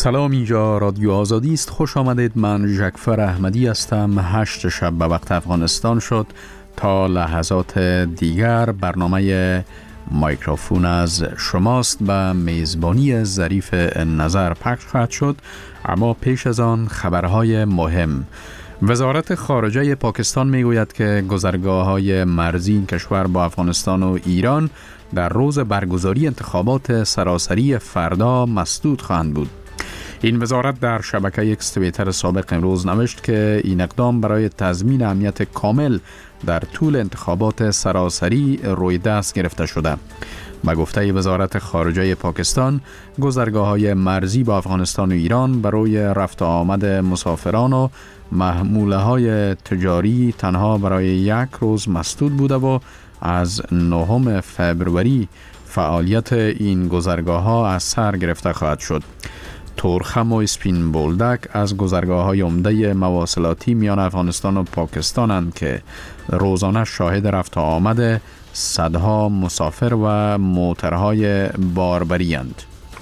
سلام، اینجا رادیو آزادی است. خوش آمدید. من جعفر احمدی هستم. 8 شب به وقت افغانستان شد. تا لحظات دیگر برنامه مایکروفون از شماست و میزبانی ظریف نظر پخش خواهد شد. اما پیش از آن خبرهای مهم. وزارت خارجه پاکستان میگوید که گذرگاه‌های مرزی این کشور با افغانستان و ایران در روز برگزاری انتخابات سراسری فردا مسدود خواهند بود. این وزارت در شبکه اکس توییتر سابق امروز نوشت که این اقدام برای تضمین امنیت کامل در طول انتخابات سراسری روی دست گرفته شده. با گفته وزارت خارجه پاکستان، گذرگاه‌های مرزی با افغانستان و ایران برای رفت و آمد مسافران و محموله‌های تجاری تنها برای یک روز مسدود بوده و از 9 فبروری فعالیت این گذرگاه‌ها از سر گرفته خواهد شد. تورخم و اسپین بولدک از گذرگاه‌های عمده مواصلاتی میان افغانستان و پاکستانند که روزانه شاهد رفت و آمد صدها مسافر و موترهای باربری اند.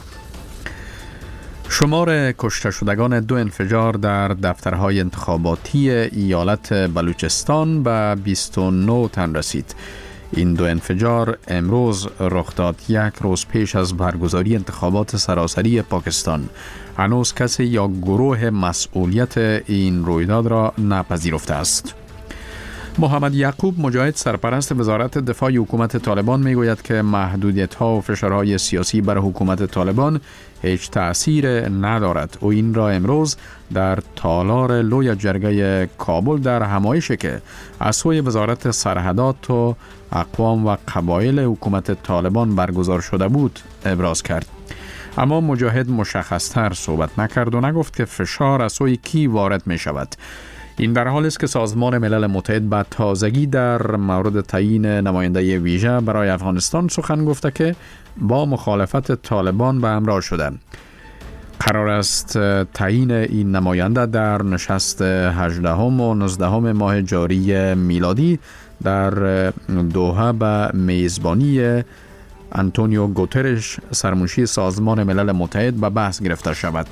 شمار کشته شدگان 2 انفجار در دفترهای انتخاباتی ایالت بلوچستان به 29 تن رسید. این 2 انفجار امروز رخ داد، یک روز پیش از برگزاری انتخابات سراسری پاکستان. هنوز کسی یا گروه مسئولیت این رویداد را نپذیرفته است. محمد یعقوب مجاهد، سرپرست وزارت دفاع حکومت طالبان، میگوید که محدودیت‌ها و فشارهای سیاسی بر حکومت طالبان هیچ تأثیر ندارد. او این را امروز در تالار لوی جرگه کابل در همایشی که از سوی وزارت سرحدات و اقوام و قبایل حکومت طالبان برگزار شده بود ابراز کرد. اما مجاهد مشخص‌تر صحبت نکرد و نگفت که فشار از سوی کی وارد می شود. این در حالی است که سازمان ملل متحد به تازگی در مورد تعیین نماینده ویژه برای افغانستان سخن گفته که با مخالفت طالبان به همراه شده. قرار است تعیین این نماینده در نشست 18 و 19 ماه جاری میلادی در دوحه به میزبانی آنتونیو گوترش، سرمنشی سازمان ملل متحد، به بحث گرفته شود.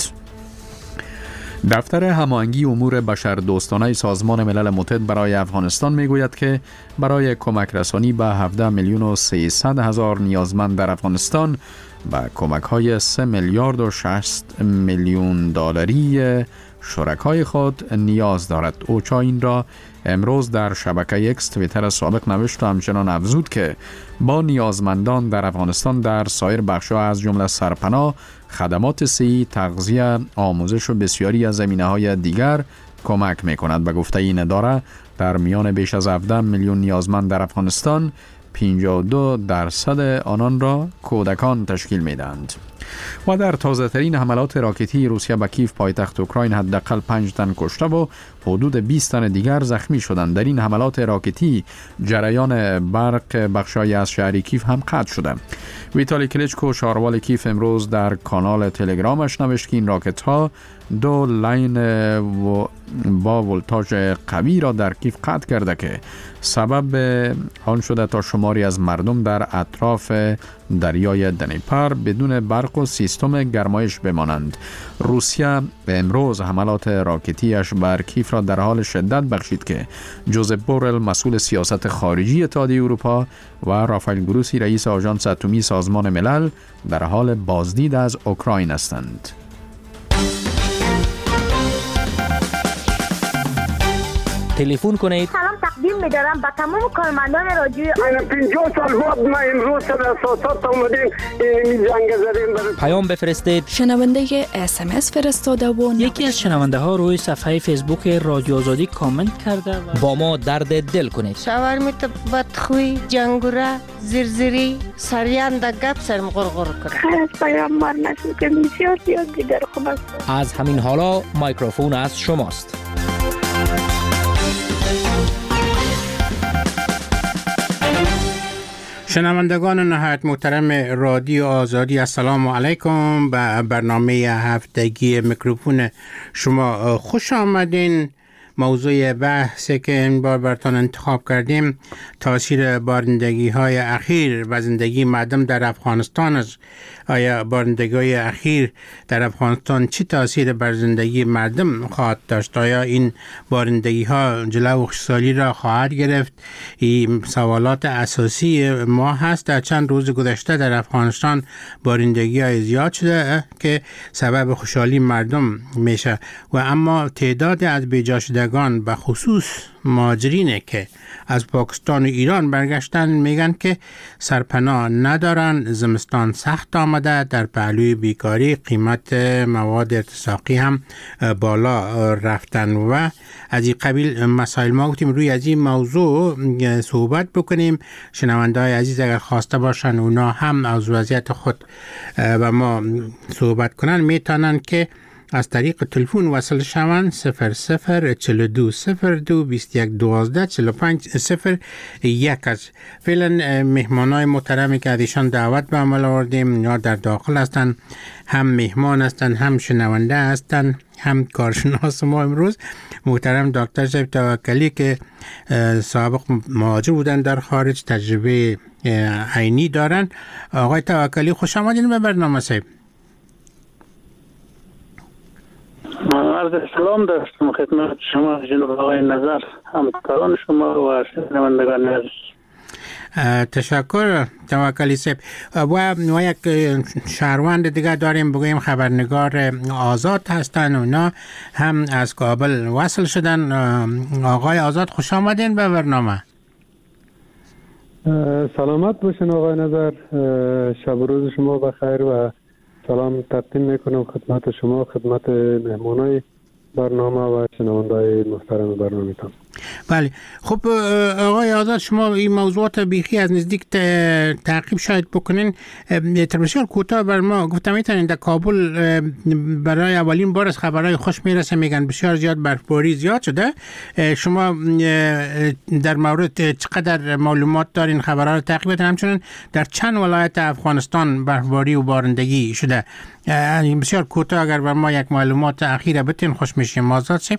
دفتر هماهنگی امور بشردوستانه سازمان ملل متحد برای افغانستان میگوید که برای کمک رسانی به 17,300,000 نیازمند در افغانستان به کمک‌های 3,600,000,000 دلاری شرکای خود نیاز دارد. اوچا این را امروز در شبکه اکس توییتر سابق نوشت و همچنان افزود که با نیازمندان در افغانستان در سایر بخش‌ها از جمله سرپناه، خدمات صحی، تغذیه، آموزش و بسیاری از زمینه‌های دیگر کمک می‌کند. به گفته این اداره در میان بیش از 17 میلیون نیازمند در افغانستان 52% آنان را کودکان تشکیل می‌دهند. و در تازه‌ترین حملات راکتی روسیه به کیف پایتخت اوکراین حداقل 5 تن کشته و حدود 20 تن دیگر زخمی شدند. در این حملات راکتی جریان برق بخشای از شهر کیف هم قطع شده. ویتالی کلیچکو، شاروال کیف، امروز در کانال تلگرامش نوشت که این راکت ها 2 لاین با ولتاژ قوی را در کیف قطع کرده که سبب آن شده تا شماری از مردم در اطراف دریای دنیپر بدون برق و سیستم گرمایش بمانند. روسیه امروز حملات راکتیش بر کیف را در حال شدت بخشید که جوزپ بورل، مسئول سیاست خارجی اتحادیه اروپا، و رافائل گروسی، رئیس آژانس اتمی سازمان ملل، در حال بازدید از اوکراین هستند. تلفن کنید. سلام تقدیم می‌دارم به تمام کارمندان رادیو. من 50 سال بعد ما امروز در اساسات اومدیم این جنگ زدیم. پیام بفرستید. شنونده SMS فرستاده و یکی از شنونده ها روی صفحه فیسبوک رادیو آزادی کامنت کرده و با ما درد دل کنید. شاورمیت بدخوی، جنگوره، زرزری، سریان گپ سرم غرغر کنه. خیلی پیام مار نشد که بسیار دیگر خوب است. از همین حالا مایکروفون از شماست. شنوندگان نهایت محترم رادیو آزادی، السلام علیکم. به برنامه هفتگی میکروفون شما خوش آمدین. موضوع بحثی که این بار براتون انتخاب کردیم تاثیر بارندگی های اخیر و زندگی مردم در افغانستان است. آیا بارندگی های اخیر در افغانستان چی تاثیر بر زندگی مردم خواهد داشت؟ آیا این بارندگی ها جلو خشکسالی را خواهد گرفت؟ این سوالات اساسی ما هست. در چند روز گذشته در افغانستان بارندگی های زیاد شده که سبب خوشحالی مردم میشه و اما تعداد از بیجا شدگان به خصوص مهاجرینه که از پاکستان و ایران برگشتن میگن که سرپناه ندارن. زمستان سخت آمده، در پهلوی بیکاری قیمت مواد ارتزاقی هم بالا رفتن و از این قبیل مسائل. ما گفتیم روی از این موضوع صحبت بکنیم. شنونده‌های عزیز اگر خواسته باشن اونا هم از وضعیت خود و ما صحبت کنن میتونن که از طریق تلفن وصل شوند 0042 02 21 12 45 01. از فعلا مهمانای محترمی که ازشان دعوت به عمل آوردیم یا در داخل هستن، هم مهمان هستن، هم شنونده هستن، هم کارشناس ما امروز محترم دکتر صاحب توکلی که سابق مهاجر بودن در خارج، تجربه عینی دارن. آقای توکلی خوش آمدین به برنامه صاحب. عرض سلام داشتم خدمت شما جناب آقای نظر، همکاران شما و شنوندگان عزیز. تشکر توکلی صاحب. و یک شهروند دیگه داریم بگویم خبرنگار آزاد هستن، اونا هم از کابل وصل شدن. آقای آزاد خوش آمدین به برنامه. سلامت باشین آقای نظر، شب و روز شما بخیر و سلام تقدیم میکنم خدمت شما، خدمت مهمانای برنامه و شنونده‌های محترم برنامه‌تان. بله خب آقای آزاد، شما این موضوعات بیخی از نزدیک تعقیب شاید بکنین. بسیار کوتاه بر ما گفتم میتونین در کابل برای اولین بار از خبرهای خوش میرسه، میگن بسیار زیاد برفباری زیاد شده. شما در مورد چقدر معلومات دارین خبرها رو تعقیب بکنین؟ همچنین در چند ولایت افغانستان برفباری و بارندگی شده؟ بسیار کوتاه اگر بر ما یک معلومات اخیره بتین خوش میشیم. آزاد صاحب.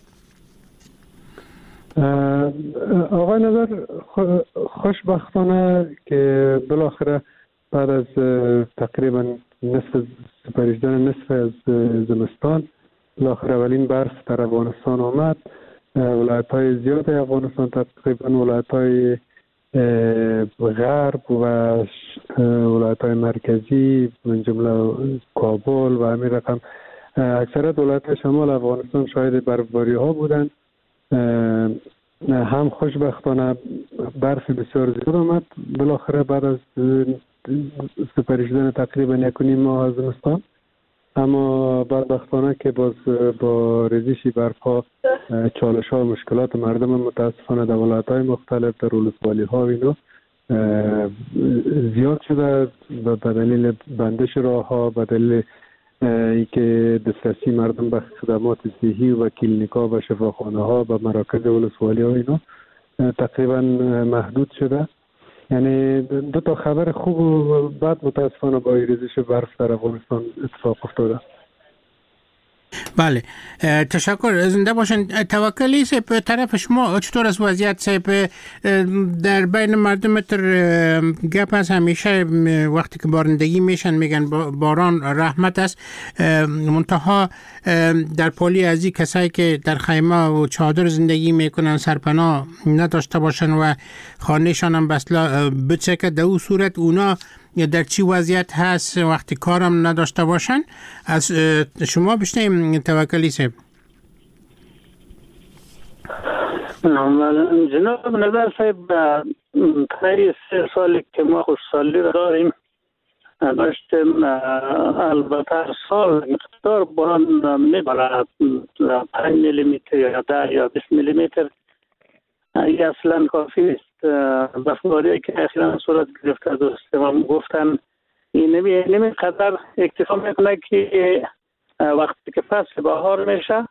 آقای نظر، خوشبختانه که بالاخره بعد از تقریبا نصف از زمستان بالاخره اولین برف در افغانستان آمد. ولایت‌های زیاد افغانستان، تقریبا ولایت‌های غرب و ولایت‌های مرکزی من جمله کابل و همین رقم اکثریت ولایت‌های شمال افغانستان شاهد برفباری ها بودند. هم خوشبختانه برف بسیار زیاد آمد بالاخره بعد از سپری شدن تقریبا 1.5 ماه از زمستان، اما بدبختانه که باز با ریزش برف‌ها چالش ها و مشکلات مردم متاسفانه در ولایت‌های مختلف در ولسوالی‌ها اینو زیاد شده به دلیل بندش راه‌ها، به دلیل اینکه دسترسی مردم به خدمات صحی و کلینیک‌ها و شفاخانه‌ها و مراکز ولسوالی‌ها اینا تقریبا محدود شده. یعنی دو تا خبر خوب و بد متاسفانه با ریزش برف در افغانستان اتفاق افتاده. بله تشکر، زنده باشن. توکلی صاحب، طرف شما چطور از وضعیت صاحب؟ در بین مردم تر گپ هست همیشه وقتی که بارندگی میشن میگن باران رحمت است، منتها در پالی از این کسایی که در خیمه و چادر زندگی میکنن سرپناه نداشته باشن و خانهشان هم بچه که در اون صورت اونا در چی وضعیت هست وقتی کارم نداشته باشن؟ از شما بشنیم توکلی صاحب. جناب نظر صاحب، طی 3 سالی که ما خوشسالی را داریم داشتیم، البته سال مقدار باران میبارد 5 میلیمتر یا 10 یا 20 میلیمتر، این اصلا کافی است. برفباری که اخیراً صورت گرفته دوستان گفتن این نمی قدر اکتفا میکنه که وقتی که فصل بهار میشه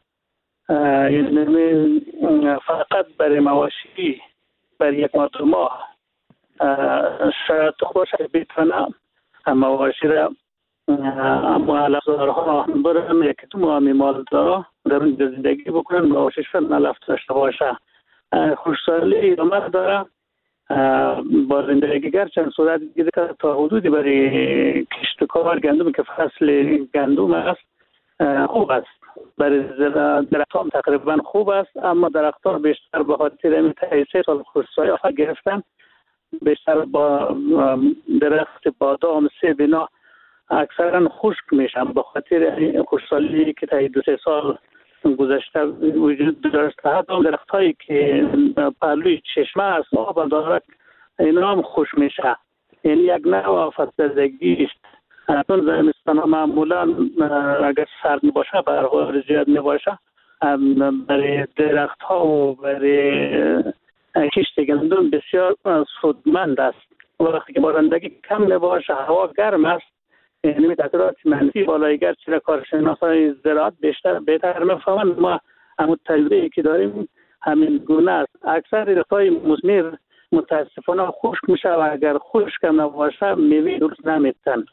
یعنی فقط برای مواشی برای 1 ماه شاید باشه بتونه مواشی را معلق‌دارها برن یکی تو معامی مالدارا در اونجا زندگی بکنن و آشش ملف داشته باشه. خوشسالی ادامه داره. بارندگی گرچند صورت گیره که تا حدودی برای کشتکار گندم که فصل گندم است خوب است. برای درختان تقریبا خوب است، اما درختان بیشتر به خاطر این 3 سال خوشسالی آخر گرفتن بیشتر با درخت بادام سیب اینا اکثرا خشک میشن به خاطر خوشسالی که تا 2-3 سال گذشته وجود داشته. حتی درخت هایی که پهلوی چشمه است آب دارد اینا هم خشک میشه. این یک نوع آفتزدگی است. چون زمستان ها معمولا اگر سرد باشه برق زیاد نباشه برای درخت ها و برای کشت گندم بسیار سودمند است. وقتی که بارندگی کم نباشه هوا گرم است، یعنی تاثیرات منفی بالای گرچه کارشناسای زراعت بهتر میفهمند. ما همون تجربه‌ای که داریم همین گونه است. اکثر درخت‌های مثمر متاسفانه خشک میشه و اگر خشک نباشه میوه درست نمیتن.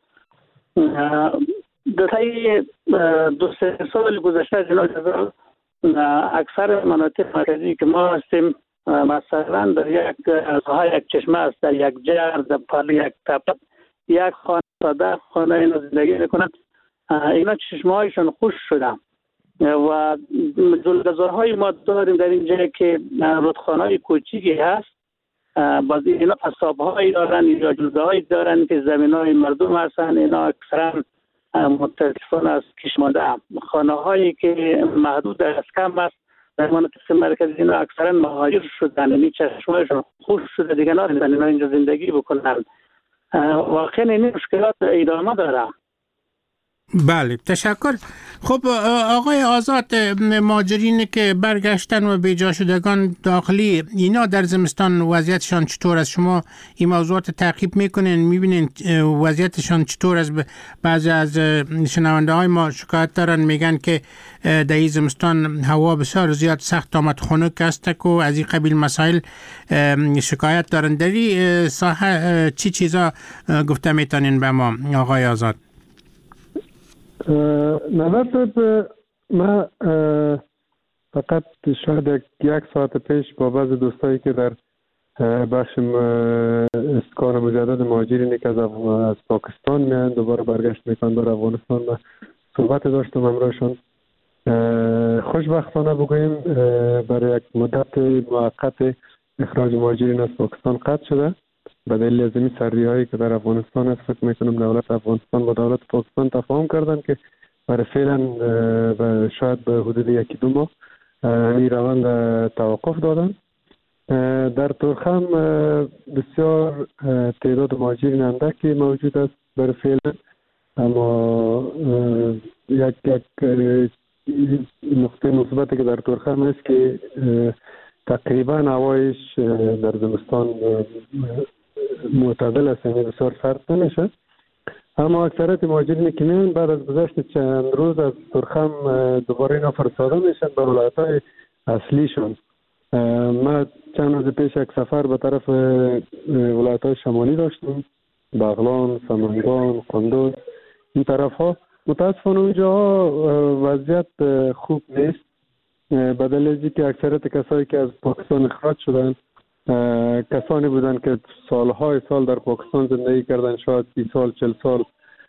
طی 2-3 سال گذشته جناب اکثر مناطق مرکزی که ما هستیم مثلا در یک چشمه است، در یک جر، در پهلوی یک تپه یک خانه ساده خانه اینا زندگی میکنن. اینا چشمه هایشون خشک شده و جلگزارهای ما داریم در اینجا که رودخانه های کوچیکی هست. باز اینا پساب هایی دارن یا جلگه هایی دارن که زمین های مردم هستن. اینا اکثرا متاسفانه از کشمانده خانه هایی که محدود از کم است در مناطق مرکزی اینا اکثرا مهاجر شدن، یعنی چشمه هایشون خشک شده دیگه نمیتونن اینا اینجا زندگی بکنن. واقعا این مشکلات ادامه داره. بله تشکر. خب آقای آزاد، مهاجرینی که برگشتن و بیجا شدگان داخلی اینا در زمستان وضعیتشان چطور است؟ شما این موضوعات تعقیب میکنین میبینین وضعیتشان چطور است؟ بعضی از شنونده های ما شکایت دارن میگن که در این زمستان هوا بسیار زیاد سخت آمد خنک است و از این قبیل مسائل شکایت دارن. در این ساحه چی چیزا گفته میتونین به ما آقای آزاد؟ نظر من فقط شاید 1 ساعت پیش با بعض دوستایی که در بخش اسکان مجدد مهاجرینی که از پاکستان میان دوباره برگشت میکنن در افغانستان و صحبت داشتم همراهشون. خوشبختانه بگوییم برای یک مدت موقت اخراج مهاجرین از پاکستان قطع شده به دلیل از این سردی هایی که در افغانستان است. فکر میکنم دولت افغانستان با دولت پاکستان تفاهم کردن که برای فعلا و شاید به حدود 1-2 ماه این روند توقف دادن. در تورخم بسیار تعداد مهاجرین اندکی موجود است برای فعلا، اما یک نقطه مثبتی که در تورخم است که تقریبا هوایش در زمستان معتدل است، یعنی بسیار سرد نمیشه. اما اکثریت مهاجرین که میان بعد از گذشت چند روز از تورخم دوباره اینا فرستاده میشن به ولایت‌های اصلیشون. ما چند روز پیش یک سفر به طرف ولایت‌های شمالی داشتیم، بغلان، سمنگان، قندوز، این طرف ها. متاسفانه اونجا وضعیت خوب نیست به دلیل که اکثریت کسایی که از پاکستان اخراج شدن کسانی بودن که سالهای سال در پاکستان زندگی کردن، شاید 30 سال 40 سال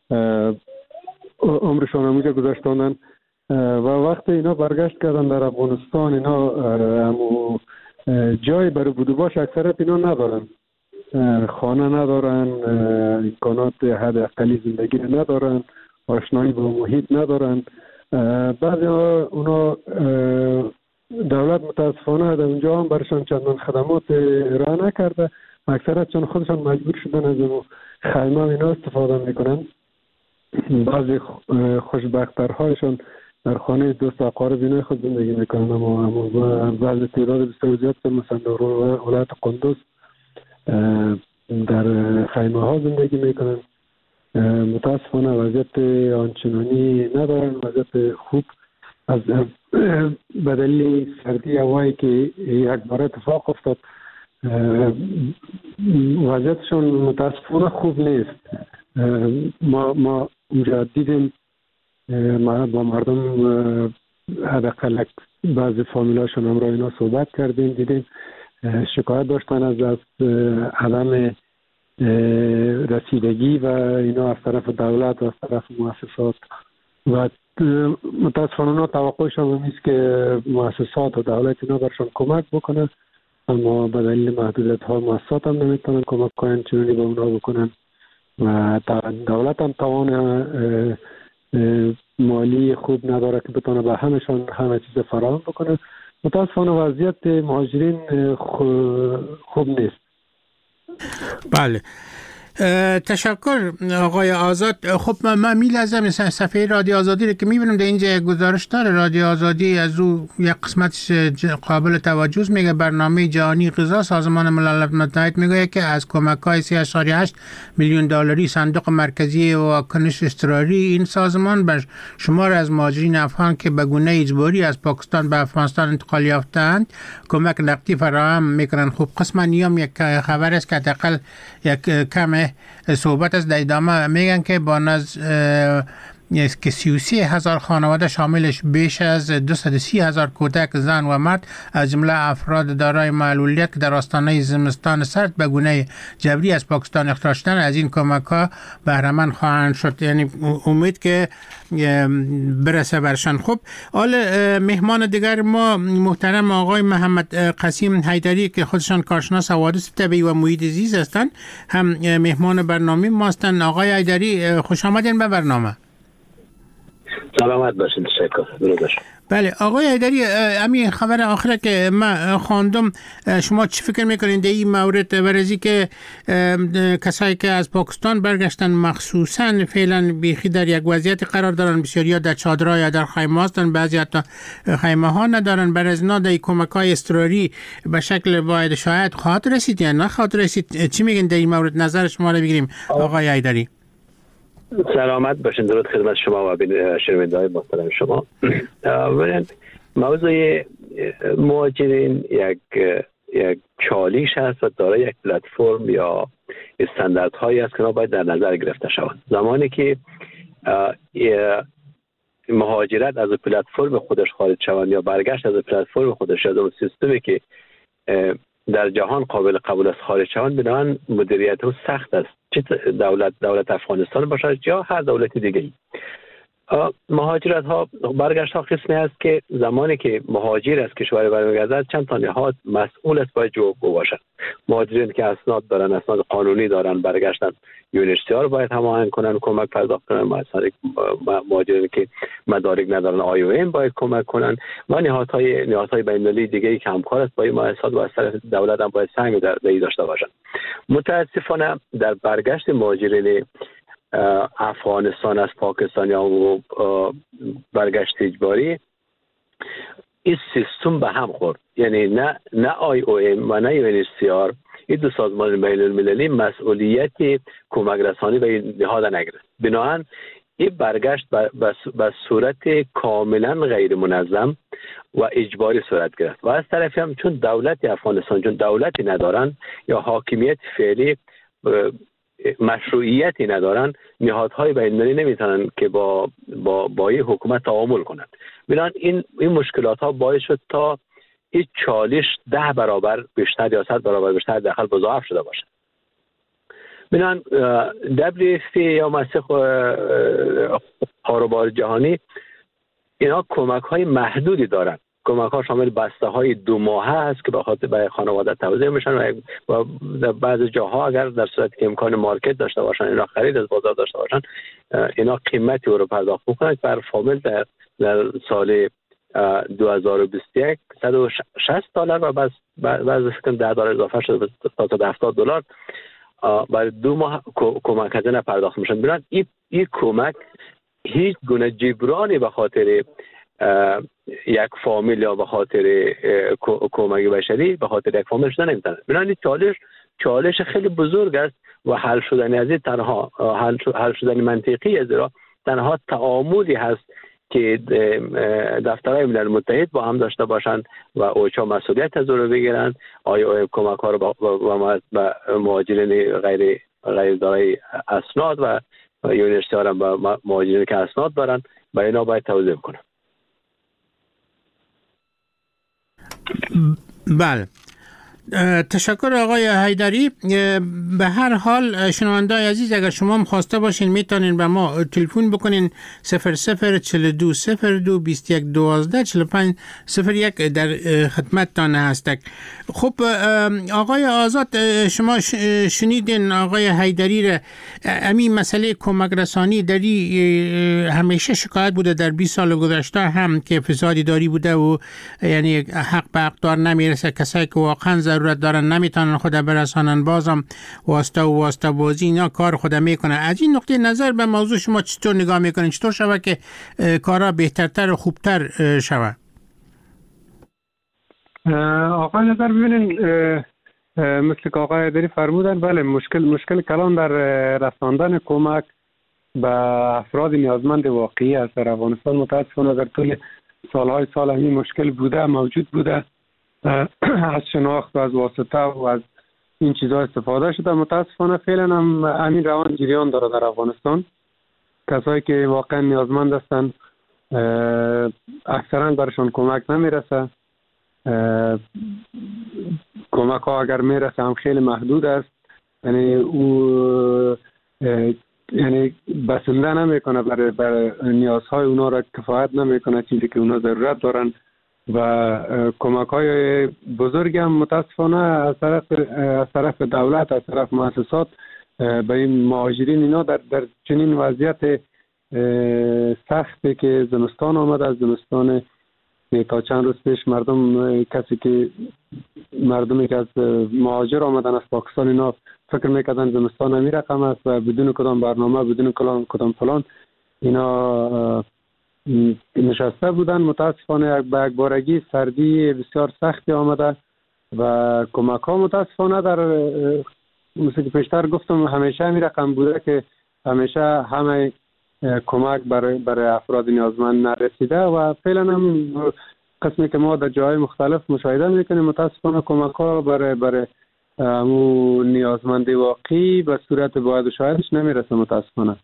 عمرشان اونجا گذاشتندن و وقتی اینا برگشت کردن در افغانستان اینا همو جای برای بود و باش اکثریت اینا ندارن، خانه ندارن، امکانات حد اقلی زندگی ندارن، آشنایی با محیط ندارن. بعضی اونا دولت متاسفانه در اونجا هم برشان چندان خدمات ارائه نکرده، اکثریتشان خودشان مجبور شدن از اون خیمه اینا استفاده میکنن. بعضی خوشبخت‌ترهایشان در خانه دوست اقارب اینا خود زندگی میکنن، اما بعضی تعداد بسیار زیاد مثلا در ولایت قندوز در خیمه ها زندگی میکنن. متاسفانه وضعیت آنچنانی ندارن، وضعیت خوب از به دلیل سردی هوایی که یک بار اتفاق افتاد وضعیتشون متاسفانه خوب نیست. ما اونجا دیدیم با مردم حداقل بعضی فامیلاشون هم را اینا صحبت کردیم، دیدیم شکایت داشتن از عدم رسیدگی و اینا از طرف دولت و از طرف مؤسسات و متاسفانه توقعشان همیست که مؤسسات و دولت اینا برشان کمک بکنه، اما به دلیل محدودیت ها مؤسسات هم نمیتونن کمک کنن چنونی به اونا بکنن و دولت هم توان مالی خوب نداره که بتونه به همه چیز فراهم بکنه. متاسفانه وضعیت مهاجرین خوب نیست. بله، تشکر آقای آزاد. خب من میلازم صفحه رادیو آزادی رو که میبینم در اینجا گزارش داره رادیو آزادی، از او یک قسمتش قابل توجه میگه برنامه جهانی غذا سازمان ملل متحد میگه که از کمک‌های 3.8 میلیون دلاری صندوق مرکزی واکنش اضطراری این سازمان به شمار از مهاجرین افغان که به گونه اجباری از پاکستان به افغانستان انتقال یافتند کمک نقدی فراهم میکنن. خب قسم نیام یک خبر است که حداقل یک کم صحبت از در ادامه میگن که با که 33,000 خانواده شاملش بیش از 230,000 کودک، زن و مرد از جمله افراد دارای معلولیت که در آستانه زمستان سرد به گونه جبری از پاکستان اخراج شدن از این کمک‌ها بهره مند خواهند شد. یعنی امید که برسه برشان. خب حالا مهمان دیگر ما محترم آقای محمد قاسم حیدری که خودشان کارشناس حوادث طبیعی و محیط زیست هستند، هم مهمان برنامه ما هستند. آقای حیدری خوش آمدین به برنامه. سلامت باشین. تشکر. بله آقای حیدری، همین خبر آخره که من خواندم، شما چی فکر میکنین در این مورد ورزی که کسایی که از پاکستان برگشتن مخصوصا فعلا بیخی در یک وضعیت قرار دارن، بسیاری ها در چادرها یا در خیمه هستن، بعضی حتی خیمه ها ندارن، برای از اینا در کمک های اضطراری به شکل واحد شاید خواهد رسید یا نخواهد رسید؟ چی میگین در این مورد؟ نظر شما رو بگیریم آقای حیدری. سلامت باشین. درود خدمت شما و شنونده‌های محترم شما. موضوع مهاجرین یک چالش هست و دارای یک پلتفرم یا استانداردهایی است که باید در نظر گرفته شود. زمانی که مهاجرت از پلتفرم خودش خارج شوند یا برگشت از پلتفرم خودش از اون سیستمی که در جهان قابل قبول است خارج شوند، بنابراین مدیریت ها سخت است، چه دولت افغانستان باشد یا هر دولت دیگری. مهاجرت ها برگشت ها قسمی است که زمانی که مهاجر از کشور برمیگردد چند تا نهاد مسئول است باید جوابگو باشد. مهاجرین که اسناد دارن، اسناد قانونی دارن، برگشتن UNHCR باید هماهنگ کنن، کمک پرداخت کنن. مهاجرین که مدارک ندارن IOM باید کمک کنن و نهادهای بین‌المللی دیگه‌ای که همکار است با این مؤسسات و از طرف دولت هم باید سنگ در داشته باشن. متاسفانه در برگشت مهاجرین افغانستان از پاکستان یا برگشت اجباری این سیستم به هم خورد. یعنی نه IOM و نه UNHCR، این دو سازمان بین المللی مسئولیت کمک رسانی به این نهاد نگرفت. بنابراین این برگشت به صورت کاملا غیر منظم و اجباری صورت گرفت و از طرفی هم چون دولت افغانستان چون دولتی ندارن یا حاکمیت فعلی مشروعیتی ندارن، نهادهای بین‌المللی نمیتونن که با این حکومت تعامل کنند. بنابراین این مشکلات ها باعث شد تا این چالش 10 برابر بیشتر یا 100 برابر بیشتر داخل مضاعف شده باشد. بنابراین WFP یا مسیح کاروبار جهانی اینا کمک های محدودی دارن. کمک ها شامل بسته های 2 ماهه هست که به خاطر به خانواده توزیع میشن و در بعضی جاها اگر در صورتی که امکان مارکت داشته باشن، اینا خرید از بازار داشته باشن، اینا قیمتی رو پرداخت بکنن. بر فامیل در سال 2021 $160 و بعضی فکر $10 اضافه شده تا $70 برای 2 ماه کمک هزینه پرداخت میشن. بنابراین این کمک هیچ گونه جبرانی به خاطر یک فامیل یا به خاطر کمک بشری به خاطر یک فامیل شده نمیتونه. بنابراین چالش خیلی بزرگ است و حل شدن از این تنها حل شدن منطقی از را تنها تعاملی هست که دفترهای ملل متحد با هم داشته باشند و اوچا مسئولیت از رو بگیرن. آیا کمک ها رو به مهاجرین غیر دارای اسناد و یونیورسیتی ها را به مهاجرین که اسناد دارن به اینا باید توضیح کنم. بله، تشکر آقای حیدری. به هر حال شنونده‌های عزیز، اگر شما هم خواسته باشین میتونین به ما تلفن بکنین 0042 02 21 12 45 01 در خدمتتان هستک. خب آقای آزاد، شما شنیدین آقای حیدری را. همین مسئله کمک رسانی دری همیشه شکایت بوده در 20 سال گذشته هم که فساد اداری بوده و یعنی حق به حقدار نمیرسه، کسایی که واقعا ضرورت دارن نمیتونن خود برسانن، بازم واسطه بازی اینا کار خود میکنه. از این نقطه نظر به موضوع شما چطور نگاه میکنین؟ چطور شود که کارا بهترتر و خوبتر شود؟ آقای نظر ببینین، مثل که آقای دری فرمودن، بله مشکل کلان در رساندن کمک به افراد نیازمند واقعی است. در افغانستان متاسفانه در طول سالهای سال همین مشکل بوده، موجود بوده. از شناخت و از واسطه و از این چیزها استفاده شده. متاسفانه فعلا هم همین روان جریان داره در افغانستان. کسایی که واقعا نیازمند هستند اکثرا برشان کمک نمیرسه. کمک ها اگر میرسه هم خیلی محدود است. یعنی بسنده نمیکنه برای نیازهای اونا را کفایت نمیکنه، چیزی که اونا ضرورت دارن. و کمک های بزرگ هم متاسفانه از طرف دولت، از طرف مؤسسات به این مهاجرین اینا در چنین وضعیت سختی که زمستان آمده. از زمستان تا چند روز پیش مردمی که از مهاجر آمدن از پاکستان اینا فکر میکردن زمستان همین رقم است و بدون کدام برنامه، بدون کدام پلان اینا نشسته بودن. متاسفانه به یک بارگی سردی بسیار سختی آمده و کمک ها متاسفانه در مثل که پیشتر گفتم همیشه همین رقم بوده که همیشه همه کمک برای افراد نیازمند نرسیده و فعلا هم قسمی که ما در جای مختلف مشاهده میکنیم متاسفانه کمک ها برای نیازمند واقعی به صورت باید و شایدش نمیرسه متاسفانه.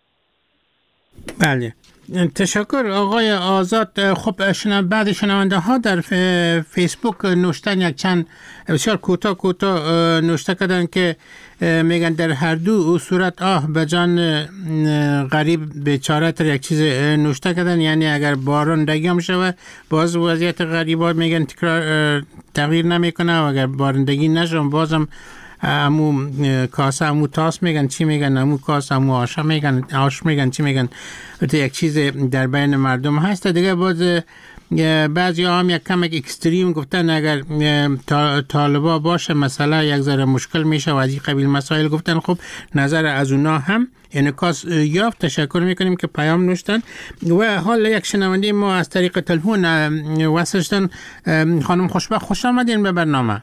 بله، تشکر آقای آزاد. خب بعد شنونده ها در فیسبوک نوشتن یک چند بسیار کوتاه نوشته کردن که میگن در هر دو صورت به جان غریب بیچاره تر یک چیز نوشته کردن. یعنی اگر باران دگی شود باز وضعیت غریبا میگن تغییر نمیکنه و اگر بارندگی نشه بازم امو کاسه امو تاس میگن، چی میگن، امو کاسه امو آش میگن چی میگن. یک چیز در بین مردم هست. دیگه باز بعضی هم یک کم اکستریم گفتن اگر طالبا باشه مسئله یک ذره مشکل میشه و از این قبیل مسائل گفتن. خب نظر از اونا هم انعکاس یافت. تشکر میکنیم که پیام نوشتن. و حالا یک شنونده ما از طریق تلفن وصل شدن. خانم خوشبخت، خوش آمدین به برنامه.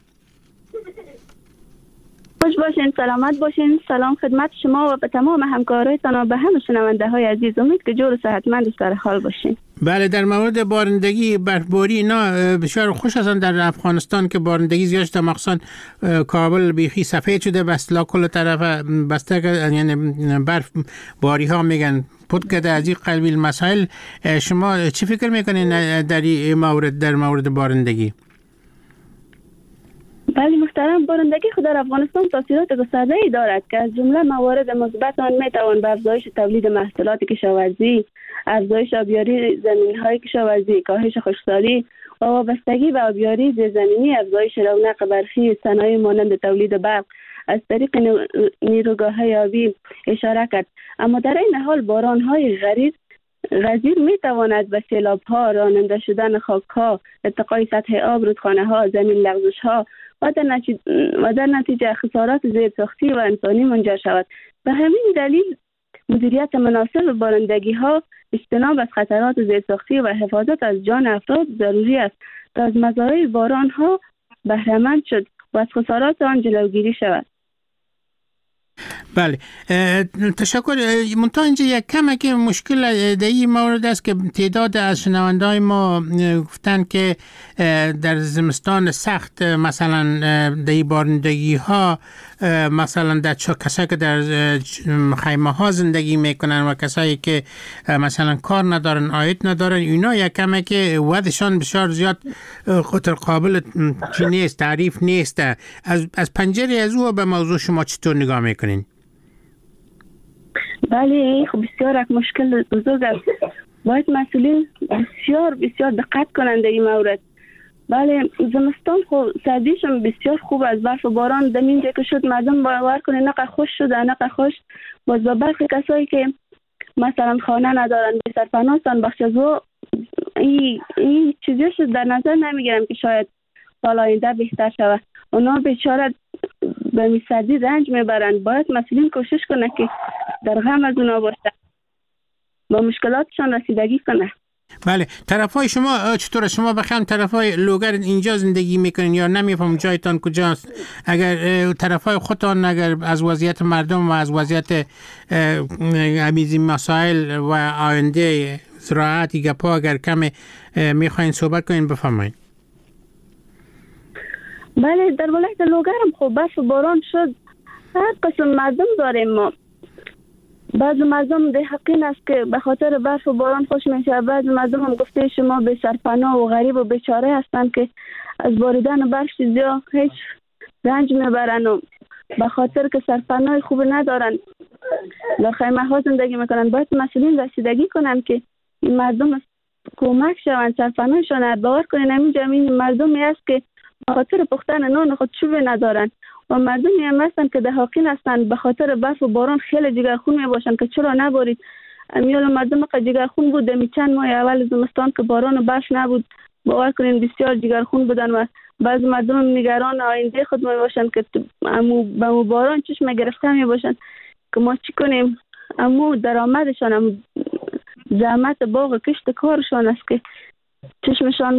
خوش باشین، سلامت باشین. سلام خدمت شما و به تمام همکارایتان و به همه شنونده های عزیز. امید که جور و صحتمند و سر حال باشین. بله، در مورد بارندگی، برفباری اینا بسیار خوش هستن در افغانستان که بارندگی زیاد شده، مخصوصا کابل بیخی سفید شده، بس لا کل طرف بسته، یعنی برف باری ها میگن پد کرده. از این قبیل مسائل شما چی فکر میکنین در مورد بارندگی؟ بله محترم، بارندگی خود در افغانستان تاثیرات گسترده‌ای دارد که از جمله موارد مثبت آن میتوان به افزایش تولید محصولات کشاورزی، افزایش آبیاری زمین‌های کشاورزی، کاهش خشکسالی و وابستگی به آبیاری زیرزمینی، افزایش رونق برخی صنایع مانند تولید برق از طریق نیروگاه‌های آبی اشاره کرد. اما در این حال باران‌های غزیر میتواند به سیلاب‌ها، راننده شدن خاک‌ها، ارتقای سطح آب، رودخانه‌ها، زمین لغزش‌ها و در نتیجه خسارات زیرساختی و انسانی منجر شود. به همین دلیل مدیریت مناسب بارندگی‌ها، اجتناب از خطرات زیرساختی و حفاظت از جان افراد ضروری است تا از مضارای باران‌ها بهره‌مند شد و از خسارات آن جلوگیری شود. بله، تشکر. منتها اینجا یک کمک مشکل در این مورد است که تعداد از شنونده‌های ما گفتن که در زمستان سخت مثلا در بارندگی ها مثلا در کسایی که در خیمه ها زندگی میکنن و کسایی که مثلا کار ندارن، عاید ندارن، اینا یکمه که وضعشان بسیار زیاد قابل چی نیست، تعریف نیست. از پنجره از او به موضوع شما چطور نگاه میکنین؟ بله، خب بسیار یک مشکل بزرگ است. باید مسئولین بسیار دقت کنند در این مورد. بله، زمستان خب سردیشم بسیار خوب از برف و باران در اینجا که شد مردم باور کنه نقه خوش شده، نقه خوش. باز با برخی کسایی که مثلا خانه ندارن، به سرپناه هستن، بخش از او این چیزیش در نظر نمیگیرم که شاید سال آینده بهتر شود. اونا بیچاره به سردی رنج میبرن. باید مسئولین کوشش کنه که در غم از اونا باشه، با مشکلاتشان رسیدگی کنه. بله، طرفای شما چطوره؟ شما بخوام طرفای لوگر اینجا زندگی میکنین یا نمیفهم جایتان کجاست؟ اگر طرفای خودتان اگر از وضعیت مردم و از وضعیت همیزی مسائل و آینده زراعت گپا اگر کم میخواین صحبت کنین بفرمایید. بله، در ولایت لوگرم خب برف و باران شد. هر قسم مردم داریم ما. بعض مردم ده حقین است که به خاطر برف و باران خوش میشه. بعض مردم هم گفته شما به سرپناه و غریب و بیچاره هستن که از باریدن برف زیاد هیچ رنج میبرن و به خاطر که سرپناه خوب ندارن در خیمه ها زندگی میکنن. باید مسئولین رسیدگی کنن که این مردم کمک شوند، سرپناهشان. باور کنین همینجا این مردمی است که به خاطر پختن نان خود چوب ندارن و مردمی هم هستن که ده حقین هستن به خاطر برف و باران خیلی جگرخون می باشن که چرا نبارید. امیال مردم که جگرخون بود دمی چند ماه اول زمستان که باران و برف نبود، باور کنین بسیار جگرخون بودن و بعض مردم هم نگران آینده خود می باشن که به باران چشم گرفته می باشن که ما چی کنیم. امو درآمدشان، امو زحمت باغ کشت کارشان است که چشمشان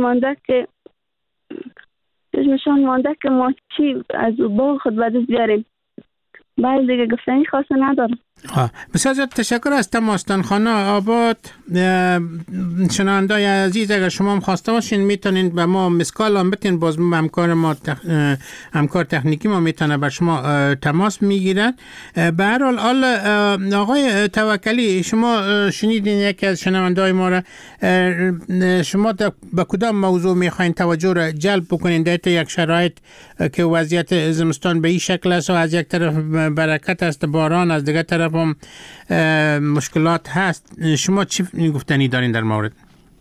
مانده که ما چی از باغ خود بدست بیاریم. باید دیگه گفتنی خاصه ندارم. بسیار زیاد تشکر از تماستان. خانه آباد. شنوندای عزیز اگر شما هم خواسته باشین میتونین به ما مسکال هم بتین، باز همکار تکنیکی ما میتونه بر شما تماس میگیرن. به هر حال آقای توکلی، شما شنیدین یکی از شنوندای ما را، شما به کدام موضوع میخواین توجه را جلب بکنین در یک شرایط که وضعیت زمستان به این شکل است و از یک طرف برکت است باران، از دیگر طرف هم مشکلات هست؟ شما چی گفتنی دارین در مورد؟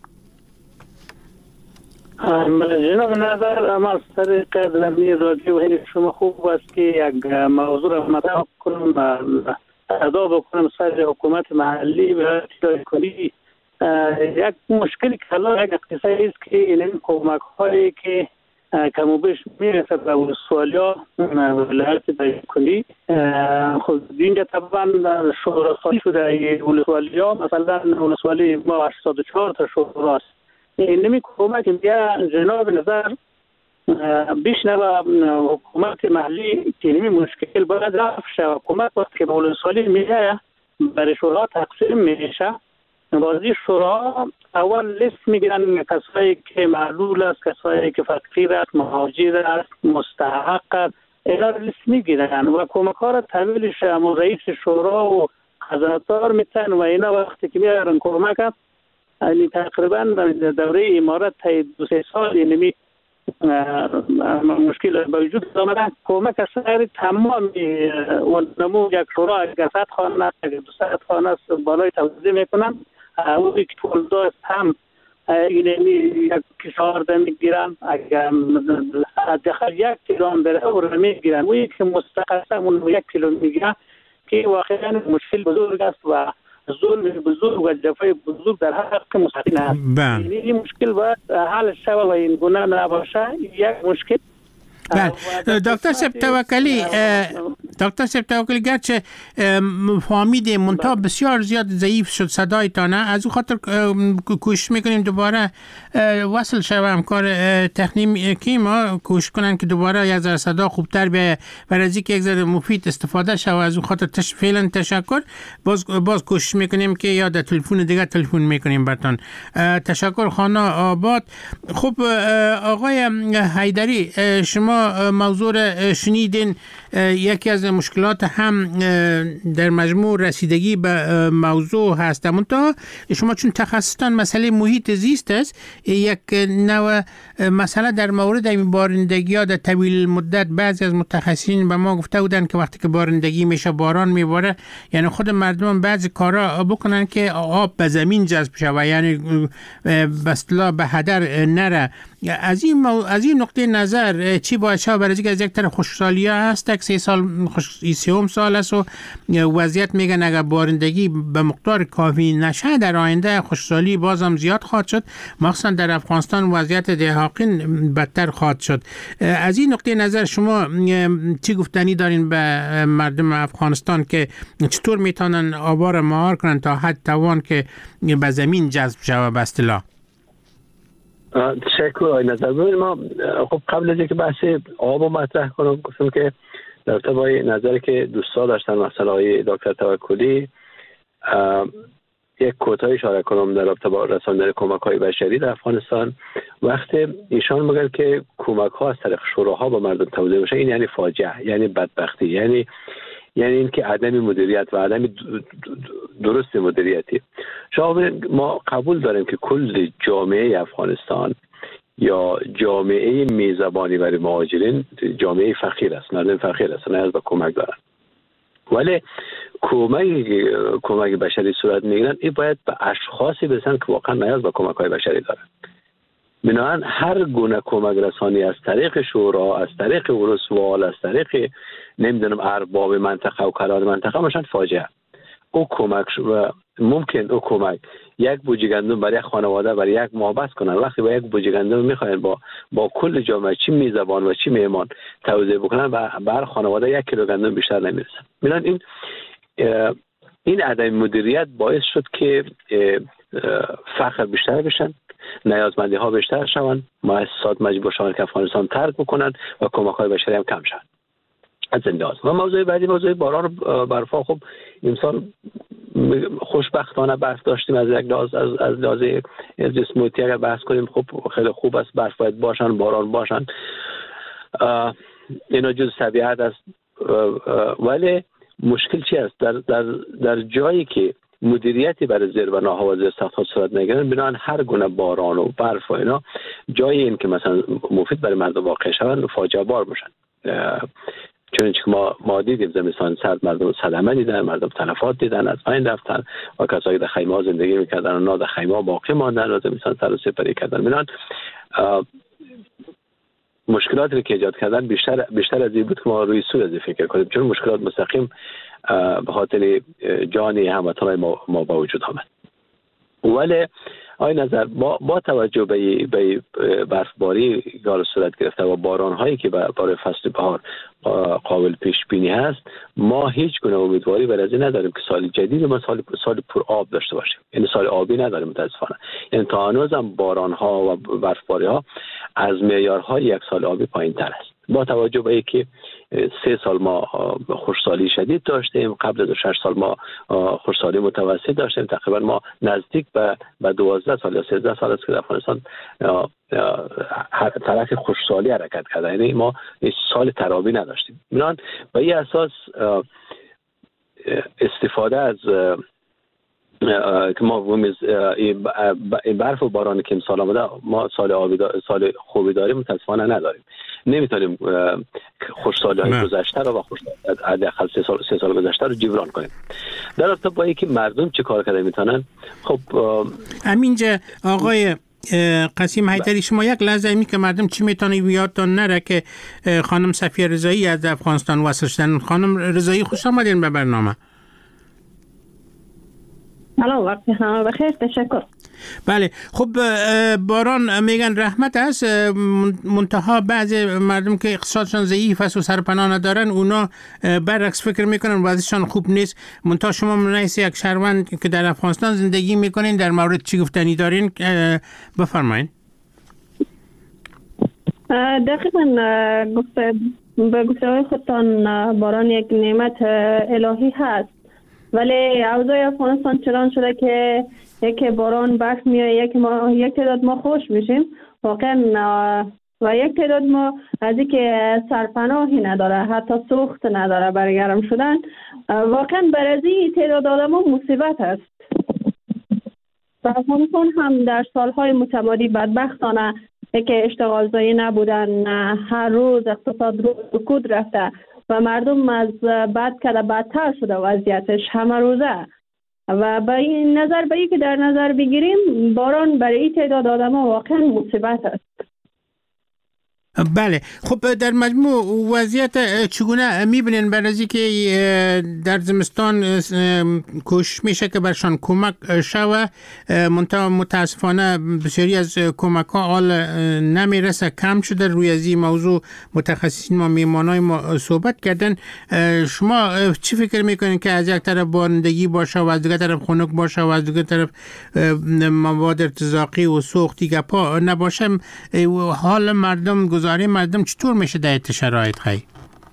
جناب نظر، اما از طریق قدرمی رادیو و شما خوب است که یک موضوع را مطرح کنم، ادا بکنم سر حکومت محلی و اشاره کنی. یک مشکلی که الان یک اقتصادی است که این کمک هایی که کم و بیش میرسه به ولسوالی‌ها ولایت دایکنی، خب اینجا طبعا شورا سازی شده ولسوالی‌ها، مثلا ولسوالی ما 84 تا شورا است. نمی کمک بیا جناب نظر بیشنه حکومت محلی که نمی مشکل باید رفت شد. حکومت وقتی که به ولسوالی میگه برای شورا تقسیم میشه، بازی شورا اول لیست میگیرن کسایی که معلول است، کسایی که فقیر است، مهاجر است، مستحق است، اینا لیست میگیرن و کمک ها را تحویلش رئیس شورا و خزانه‌دار میتن و اینا وقتی که میارن کمک است، یعنی تقریبا دوره امارت تا 2-3 سال یعنی مشکل به وجود آمده. کمک از سر تمام نمو یک شورا اگر 100 خانه است، اگر 200 خانه است بالای توزیع میکنن. اوی که پولدار است هم یک کشارده میگیرن، اگر داخل 1 کیلو هم بره او را میگیرن. اوی که مستقصه اون 1 کیلو میگیرن که واقعا مشکل بزرگ است و ظلم بزرگ و جفای بزرگ در حق مسافرین است. این مشکل باید حل شود و این گونه نباشه. یک مشکل دکتر صاحب توکلی، دکتر صاحب توکل گرچه فهمیدیم منتها بسیار زیاد ضعیف شد صدایتان، از او خاطر کوشش میکنیم دوباره وصل شوم کار تکنیکی ما کوشش کنن که دوباره یک ذره صدا خوبتر به برای اینکه یک ذره مفید استفاده شود. از او خاطر فعلا تشکر. باز کوشش میکنیم که یا در تلفن دیگه تلفن میکنیم براتون. تشکر خانه آباد. خب آقای حیدری، شما موضوع شنیدین. یکی از مشکلات هم در مجموع رسیدگی به موضوع هست، منتها شما چون تخصصتان مسئله محیط زیست است، یک نوع مسئله در مورد بارندگی ها در طویل مدت بعضی از متخصصین به ما گفته بودن که وقتی که بارندگی میشه، باران میباره، یعنی خود مردم بعضی کارا بکنن که آب به زمین جذب شود، یعنی به اصطلاح به هدر نره. از این نقطه نظر چی باید شود؟ برای اینکه از یک طرف خوشحالی هست، 3 سال 3 سال است و وضعیت میگن اگر بارندگی به مقدار کافی نشه در آینده خوشحالی بازم زیاد خواهد شد، مخصوصا در افغانستان وضعیت دهاقین بدتر خواهد شد. از این نقطه نظر شما چی گفتنی دارین به مردم افغانستان که چطور میتونن آبا را مهار کنن تا حد توان که به زمین جذب شود به اصطلاح؟ تشکر آقای نظر. ببینید ما خب قبل از اینکه بحث آب رو مطرح کنم گفتم که در طبع نظری که دوستا داشتن مسئله های دکتر توکلی یک کوتاه اشاره کنم در رابطه با رساندن کمک های بشری در افغانستان. وقتی ایشان میگن که کمک ها از طریق شوراها به مردم توزیع بشه، این یعنی فاجعه، یعنی بدبختی، یعنی این که عدم مدیریت و عدم درست مدیریتی. ما قبول داریم که کل جامعه افغانستان یا جامعه میزبانی برای مهاجرین جامعه فقیر است، مردم فقیر است، نیاز به کمک دارن. ولی کمک بشری صورت میگیرن، این باید به اشخاصی برسن که واقعا نیاز به کمک های بشری دارن. بنابراین هر گونه کمک رسانی از طریق شورا، از طریق ولسوال، از طریق نمیدونم ارباب منطقه و کلان منطقه باشن فاجعه. او کمک ممکن او کمک یک بوجی گندم برای یک خانواده برای یک ماه بس کنن، وقتی با یک بوجی گندم میخواین با کل جامعه چی میزبان و چی میهمان توزیع بکنن به هر خانواده 1 کیلو گندم بیشتر نمیرسن. میدونن این عدم مدیریت باعث شد که فقر بیشتر بشن، نیازمندی ها بیشتر شوند، مؤسسات مجبور شوند که افغانستان ترک بکنن و کمک های بشری هم کم شوند. از این لحاظ و موضوع بعدی موضوع باران برفا. خب امسال خوشبختانه برف داشتیم. از یک لحاظ از لحاظ جسموتی اگر بحث کنیم خب خیلی خوب است، برف باید باشن، باران باشن، اینا جز طبیعت است. ولی مشکل چی است؟ در جایی که مدیریتی برای زیربناها و زیرساخت‌ها صورت نگیرن، بنابراین هر گونه باران و برف و اینا جای این که مثلا مفید برای مردم واقع شوند فاجعه بار باشن. چون که ما دیدیم زمستان سرد مردم صدمه دیدن، مردم تلفات دیدن، از پایین رفتن و کسایی در خیمه ها زندگی میکردن و نه در خیمه ها باقی ماندن و زمستان سرد سپری کردن. بنابراین مشکلاتی که ایجاد کردن بیشتر از این بود که ما روی سور از فکر کنیم، چون مشکلات مستقیم به خاطر جانی هموطنان ما با وجود آمد. ولی آی نظر با توجه به برفباری گال صورت گرفته و باران هایی که برای فصل بهار قابل پیش بینی هست، ما هیچ گونه امیدواری برای این نداریم که سال جدید ما سال پر آب داشته باشیم. یعنی سال آبی نداریم متاسفانه. یعنی تا هنوز هم باران ها و برفباری ها از معیارهای یک سال آبی پایین تر است. با توجه به اینکه 3 سال ما خشکسالی شدید داشتیم، قبل از 6 سال ما خشکسالی متوسط داشتیم، تقریبا ما نزدیک به 12 سال یا 13 سال است که در افغانستان طرف خشکسالی حرکت کرده، یعنی ما سال ترابی نداشتیم. بنابراین به این اساس استفاده از که ما این برف و بارانی که امسال آمده، ما سال خوبی داریم متاسفانه نداریم. نمیتونیم خشکسالی‌های گذشته رو و حداقل 3 سال گذشته رو جبران کنیم. در رابطه با اینکه مردم چه کار کرده میتونن، خب همینجا آقای قاسم حیدری، شما یک لحظه اینی که مردم چی میتونه یادتون نره که خانم صفیه رضایی از افغانستان وصل شدن. خانم رضایی خوش آمدین به برنامه. سلام، وقت شما بخیر. تشکر. بله خب باران میگن رحمت است، منتها بعضی مردم که اقتصادشان ضعیف است و سرپناه ندارن اونا برعکس فکر میکنن وضعشان خوب نیست. منتها شما منیس یک شهروند که در افغانستان زندگی میکنین در مورد چی گفتنی دارین؟ بفرمایین. دقیقاً به گفته خودتان باران یک نعمت الهی هست، ولی اوضاع افغانستان چنان شده که یک باران برف میاد یک تعداد ما خوش میشیم واقعا، و یک تعداد ما از اینکه سرپناهی نداره، حتی سوخت نداره برای گرم شدن. واقعا برای تعداد آدم ها مصیبت است. و افغانستان هم در سالهای متمادی بدبختانه که اشتغال زایی نبودن، هر روز اقتصاد رو رکود رفته و مردم از بد کده بدتر شده وضعیتش همه روزه. و با این نظر به که در نظر بگیریم باران برای تعداد آدم ها واقعا مصیبت است. بله خب در مجموع وضعیت چگونه میبینین برای که در زمستان کوشش میشه که برشان کمک شوه، متاسفانه بسیاری از کمک ها حال نمیرسه، کم شده. روی از این موضوع متخصصین ما میمانای ما صحبت کردن. شما چی فکر میکنین که از یک طرف بارندگی باشه و از دیگر طرف خنک باشه و از دیگر طرف مواد ارتزاقی و سوختی گپا نباشه، حال مردم گزاری مردم چطور میشه در شرایط خیلی؟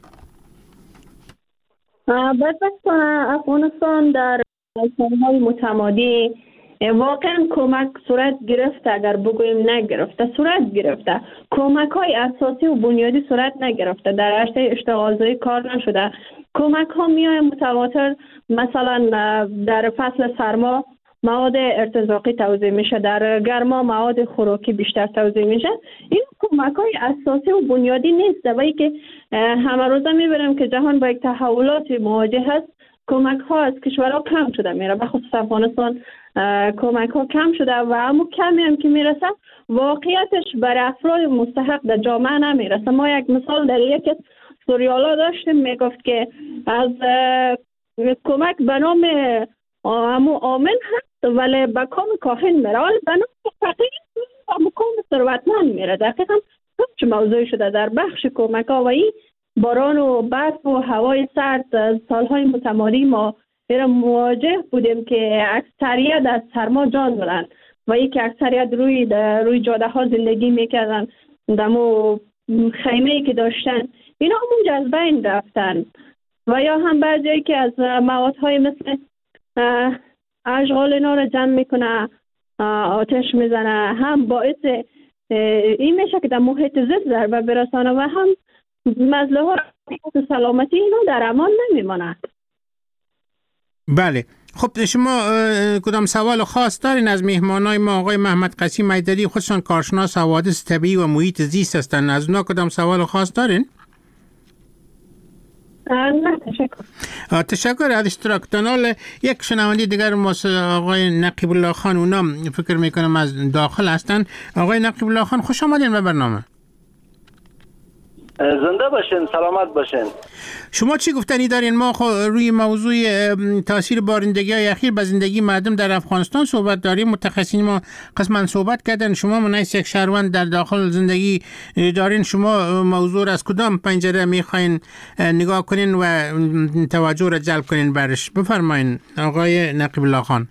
بدبختانه افغانستان در سالهای متمادی واقعا کمک صورت گرفته، اگر بگوییم نگرفته صورت گرفته. کمک های اساسی و بنیادی صورت نگرفته، در رشته اشتغال زایی کار نشده. کمک ها میای متواتر، مثلا در فصل سرما مواد ارتزاقی توزیع میشه، در گرما مواد خوراکی بیشتر توزیع میشه. این کمک های اساسی و بنیادی نیست و ای که همه روزه میبینیم که جهان با یک تحولات مواجه هست. کمک ها از کشورها کم شده میره، بخصوص افغانستان کمک ها کم شده و همون کمی هم که میرسه واقعیتش برای افراد مستحق در جامعه نمیرسه. ما یک مثال در یک سوریالا داشتیم، میگفت که از کمک به نام همون آمن هست ولی به کام کاهن میره، ولی به نام فقیر و مقام ثروتمند میره. دقیقا همچه موضوع شده در بخش کمک ها و این باران و برف و هوای سرد سالهای متمادی ما مواجه بودیم که اکثریت از سرما جان دادن و ای که اکثریت روی جاده ها زندگی میکردن، دمو خیمه‌ای که داشتن اینا همونجا از بین رفتن. و یا هم بعضی که از موادهای مثل اشغال اینا رو جمع میکنه، آتش میزنه، هم باعث این میشه که در محیط زیست ضربه برسانه و هم مسئله ها سلامتی اینا در امان نمیماند. بله خب شما کدام سوال خاص دارین از مهمانای ما؟ آقای محمد قاسم حیدری خودشان کارشناس حوادث طبیعی و محیط زیست هستن، از اونا کدام سوال خاص دارین؟ نه تشکر. تشکر از اشتراکتان. حال یک شنونده دیگر ما آقای نقیب الله خان، اونا فکر میکنم از داخل هستن. آقای نقیب الله خان خوش آمدین به برنامه. زنده باشین، سلامت باشین. شما چی گفتنی دارین؟ ما روی موضوع تاثیر بارندگی های اخیر به زندگی مردم در افغانستان صحبت داریم. متخصصین ما قسما صحبت کردن. شما منیس یک شهروند در داخل زندگی دارین، شما موضوع از کدام پنجره میخواین نگاه کنین و توجه را جلب کنین برش؟ بفرمایین آقای نقیب الله خان.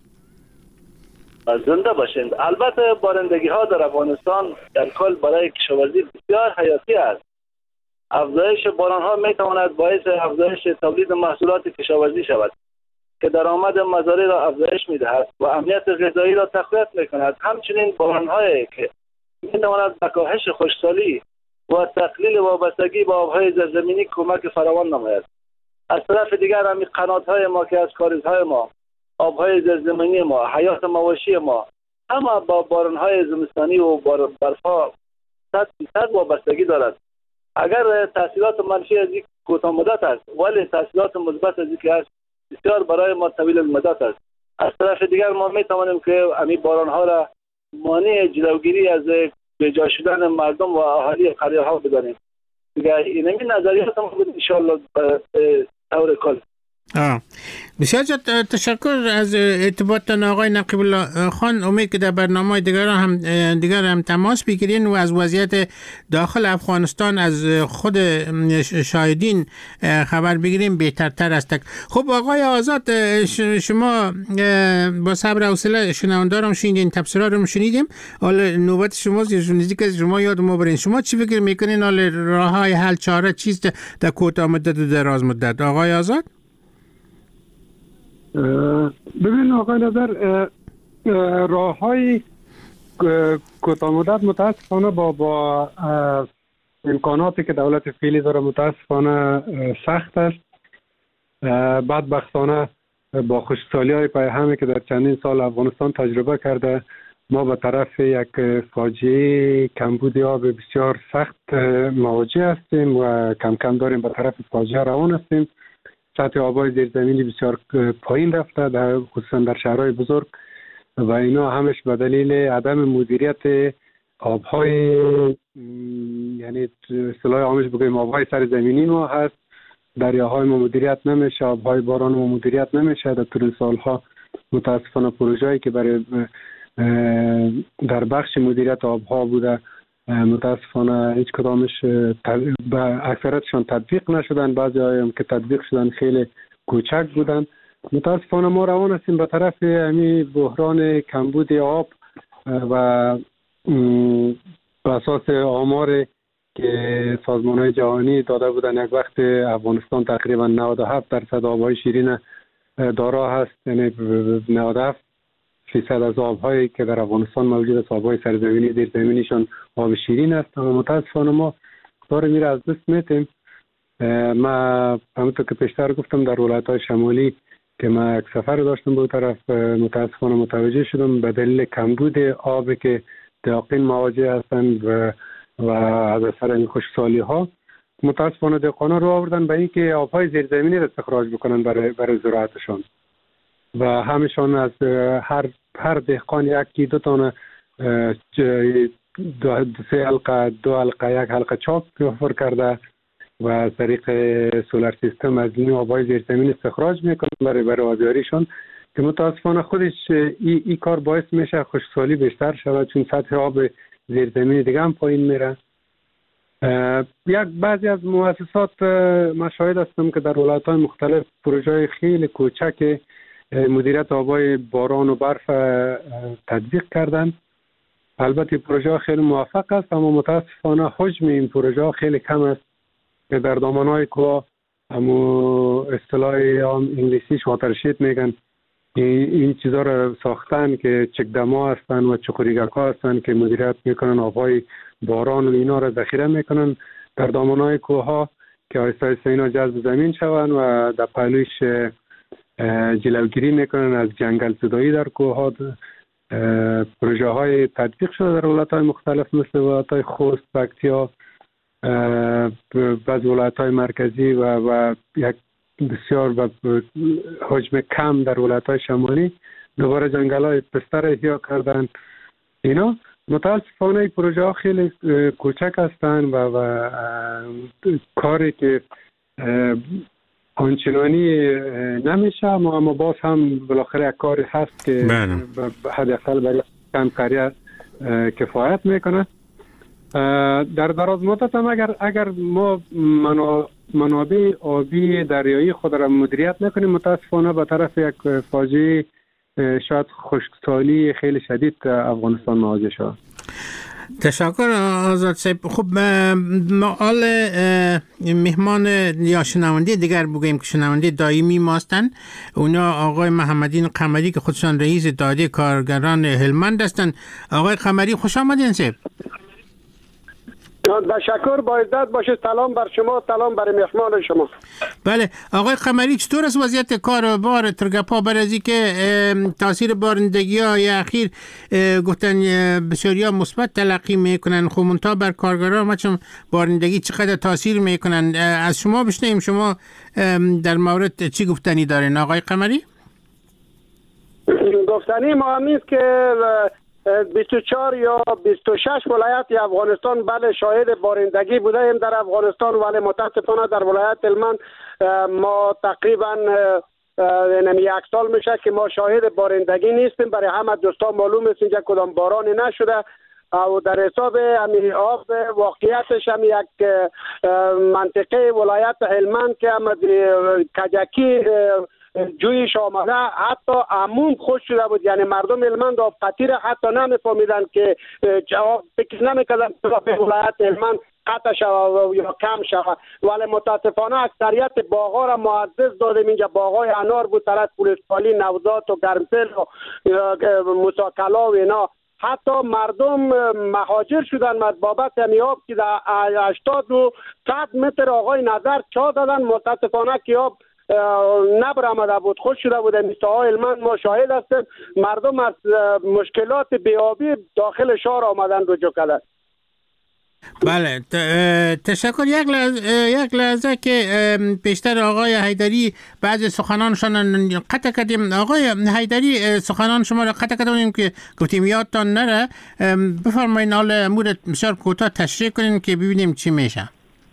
زنده باشین. البته بارندگی ها در افغانستان در کل برای کشاورزی بسیار حیاتی است. افزایش باران ها می تواند باعث افزایش تولید محصولات کشاورزی شود که درآمد مزارع را افزایش می دهد و امنیت غذایی را تقویت می کند. همچنین باران هایی که می تواند به کاهش خشکسالی و تقلیل وابستگی با آبهای زیرزمینی کمک فراوان نماید. از طرف دیگر هم قنات های ما که از کاریزهای ما، آبهای زیرزمینی ما، حیات مواشی ما همه با باران های زمستانی و برفها 100% وابستگی دارد. اگر تاثیرات منفی از این کوتاه مدت است ولی تاثیرات مثبت از این که است بسیار برای ما طویل المدت است. از طرف دیگر ما می توانیم که همین باران ها را مانع جلوگیری از بجا شدن مردم و اهالی قریه ها بدانیم. دیگر اینمی نظریات ما بود ان شاء الله طور کل. بسیار زیاد تشکر از ارتباطتان آقای نقیب الله خان. امید که در برنامه دیگر هم تماس بگیرین و از وضعیت داخل افغانستان از خود شاهدین خبر بگیریم بهترتر است. خب آقای آزاد، شما با صبر و حوصله شنوندارم شنیدین، تبصرات رو شنیدیم، حالا نوبت شماست. نزدیک از شما یاد ما برین، شما چی فکر میکنین حال راههای حل چاره چیست در کوتاه مدت و دراز مدت؟ آقای آزاد؟ ببین آقای نظر، راه های کوتاه مدت متاسفانه با امکاناتی که دولت فعلی داره متاسفانه سخت است. بدبختانه با خشکسالی های پیهمی که در چندین سال افغانستان تجربه کرده، ما به طرف یک فاجعه کمبود آب بسیار سخت مواجه هستیم و کم کم داریم به طرف فاجعه روان هستیم. سطح آبای زیرزمینی بسیار پایین رفته، خصوصا در شهرهای بزرگ، و اینا همش به دلیل عدم مدیریت آبهای، یعنی اصطلاح عامش بگویم آبهای سرزمینی ما هست. دریاهای ما مدیریت نمیشه، آبهای باران ما مدیریت نمیشه. در طول سالها متاسفانه پروژه‌ای که برای در بخش مدیریت آبها بوده متاسفانه هیچ کدامش اکثرتشان تطبیق نشدن. بعضی هایم که تطبیق شدن خیلی کوچک بودن. متاسفانه ما روان هستیم به طرف همین بحران کمبود آب و به اساس آمار که سازمان‌های جهانی داده بودن یک وقت افغانستان تقریبا 97% آبهای شیرین دارا هست، یعنی 97% از آبهایی که در افغانستان موجود است آبهای سرزمینی زیرزمینیشان آب شیرین است. اما متاسفانه ما داره میره از دست میتیم. ما همونطور که پیشتر گفتم در ولایت‌های شمالی که ما یک سفر داشتم به طرف، متاسفانه متوجه شدم به دلیل کمبود آب که دهقان مواجه هستند و از اثر این خشکسالی ها متاسفانه دهقانا رو آوردن به اینکه آبهای زیرزمینی را استخراج بکنن برای زراعتشان و همشان از هر دهقان یکی دو تانه 3 حلقه 2 حلقه 1 حلقه چاک حفر کرده و از طریق سولار سیستم از این آبهای زیرزمینی استخراج میکنن برای آبیاریشان، که متاسفانه خودش این کار باعث میشه خشکسالی بیشتر شود، چون سطح آب زیرزمینی دیگه هم پایین میره. بعضی از مؤسسات ما شاهد هستم که در ولایت‌های مختلف پروژه خیلی کوچک مدیریت آبای باران و برف تطبیق کردن. البته پروژه خیلی موفق است، اما متاسفانه حجم این پروژه خیلی کم است که در دامنهای کوه، اما اصطلاح انگلیسیش واترشید میگن، این چیزا رو ساختن که چکدما هستن و چخوریگاکا هستن که مدیریت میکنن آبهای باران و اینا رو ذخیره میکنن در دامنهای کوه ها که آهسته آهسته اینا جذب زمین شون و در پهلوش جلوگیری میکنن از جنگل زدایی در کوه ها. پروژه های تطبیق شده در ولایت های مختلف مثل ولایت های خوست، پکتیا، بعض ولایت های مرکزی و یک بسیار حجم کم در ولایت‌های شمالی. دوباره جنگل‌های پستر احیا کردن. اینا متاسفانه پروژه ها خیلی کوچک هستند و کاری که آنچنانی نمیشه، اما باز هم بالاخره یک کاری هست که حداقل برای کم قریه کفایت میکنه. در دراز مدت هم اگر ما منابع آبی دریایی خود را مدیریت نکنیم، متاسفانه به طرف یک فاجعه شاید خشکسالی خیلی شدید افغانستان مواجه شد. تشکر آزاد صاحب. خب حال مهمان یا شنونده دیگر بگوییم که شنونده دائمی ماستن، اونا آقای محمدین قمری که خودشان رئیس اتحادیه کارگران هلمند هستند. آقای قمری خوش آمدین صاحب. تشکر، با عزت باشه. سلام بر شما، سلام بر مهمان شما. بله آقای قمری، چطور است وضعیت کار و بار ترگپا بر از اینکه تاثیر بارندگی‌های اخیر گفتن بسیاریا مثبت تلقی میکنن، خب منتها بر کارگران ما چون بارندگی چقدر تاثیر میکنن؟ از شما بشنویم شما در مورد چی گفتنی دارین آقای قمری؟ گفتنی ما هم نیست که 24 یا 26 ولایت افغانستان بله شاهد بارندگی بودیم در افغانستان، ولی متاسفانه در ولایت هلمند ما تقریبا یک سال میشه که ما شاهد بارندگی نیستیم. برای همه دوستان معلوم است اینجا کدام بارانی نشده و در حساب همین آب واقعیتش هم یک منطقه ولایت هلمند که هم کجکی جویش آمده حتی عموم خوش شده بود. یعنی مردم هلمند آب قطیر حتی نمیفهمیدن که فکر نمیکردن که ولایت هلمند قطع شود یا کم شود، ولی متاسفانه اکثریت باغ‌ها را معزز دادیم. اینجا باغ‌های انار بود، طرف پولشپالی، نوزاد و گرمسل و موساکلا و اینا. حتی مردم مهاجر شدن بابت همین آب که در 80 و 100 متر آقای نظر چا دادن. متاسفانه که آب نبرآمده بود، خوش شده بود. مثل هلمند ما شاهد هستیم مردم از مشکلات بیابی داخل شهر آمدن رجوع کردن. بله تشکر. یک لحظه که بیشتر آقای حیدری بعضی سخنانشان قطع کردیم. آقای حیدری سخنان شما را قطع کردیم که گفتیم یادتان نره. بفرمایید حال مورد بسیار کوتاه تشریح کنین که ببینیم چی میشه.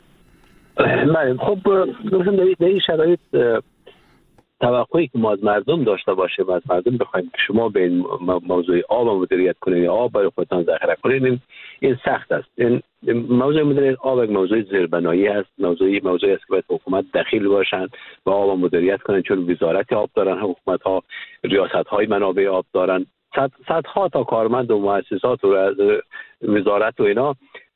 خب در این شرایط توقعی که ما از مردم داشته باشیم، از مردم بخوایم که شما به این موضوع آب مدیریت کنید، آب برای خودتان ذخیره کنید، این سخت است. این موضوع مدیریت آب یک موضوع زیربنایی است، موضوعی است که باید حکومت دخیل باشند و آب مدیریت کنند، چون وزارت آب دارن، حکومت ها ریاست های منابع آب دارن، صدها تا کارمند و مؤسسات و وزارت و اینا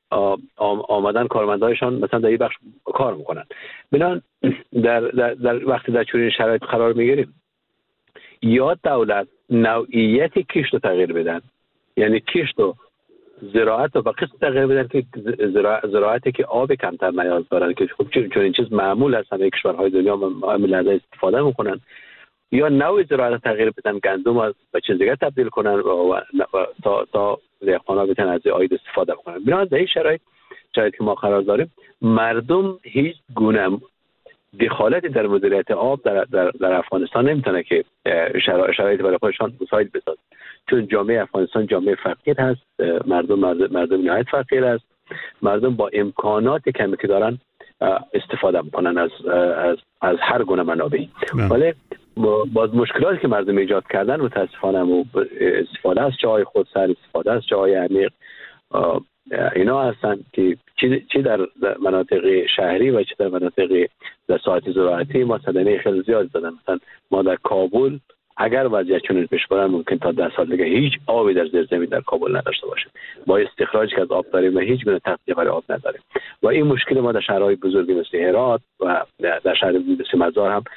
آمدن کارمندایشان مثلا در این بخش کار میکنن. بنابراین در وقتی در چنین شرایط قرار میگیریم، یا دولت نوعیت کشت رو تغییر بدن، یعنی کشت و زراعت رو به قسم تغییر بدن که زراعتی که آب کمتر نیاز دارن، که خب چون این چیز معمول است همه کشورهای دنیا ملت استفاده میکنن، یا نوع زراعت تغییر بدن، گندم از به چیز دیگه تبدیل کنن و تا دهقانا بتونن از آید استفاده کنن. بنابراین در این شرایط که ما قرار داریم، مردم هیچ گونه دخالتی در مدیریت آب در افغانستان نمیتونه که شرایط برای خودشان مساعد بسازه، چون جامعه افغانستان جامعه فقیر هست، مردم نهایت فقیر است. مردم با امکانات کمی که دارن استفاده میکنن از هر گونه منابعی، ولی باز مشکلاتی که مردم ایجاد کردن متاسفانه استفاده از چاهای خودسر، استفاده از چاهای عمیق، اینا هستن که چی در مناطق شهری و چی در مناطق در ساحت زراعتی ما صدمه خیلی زیاد دادن. مثلا ما در کابل اگر وضعیت چنین پیش بره ممکن تا 10 سال دیگه هیچ آبی در زیر زمین در کابل نداشته باشیم، با استخراجی که از آب داریم و هیچ گونه تغذیه برای آب نداریم. و این مشکل ما در شهرهای بزرگی مثل هرات و در شهر مثل مزار هم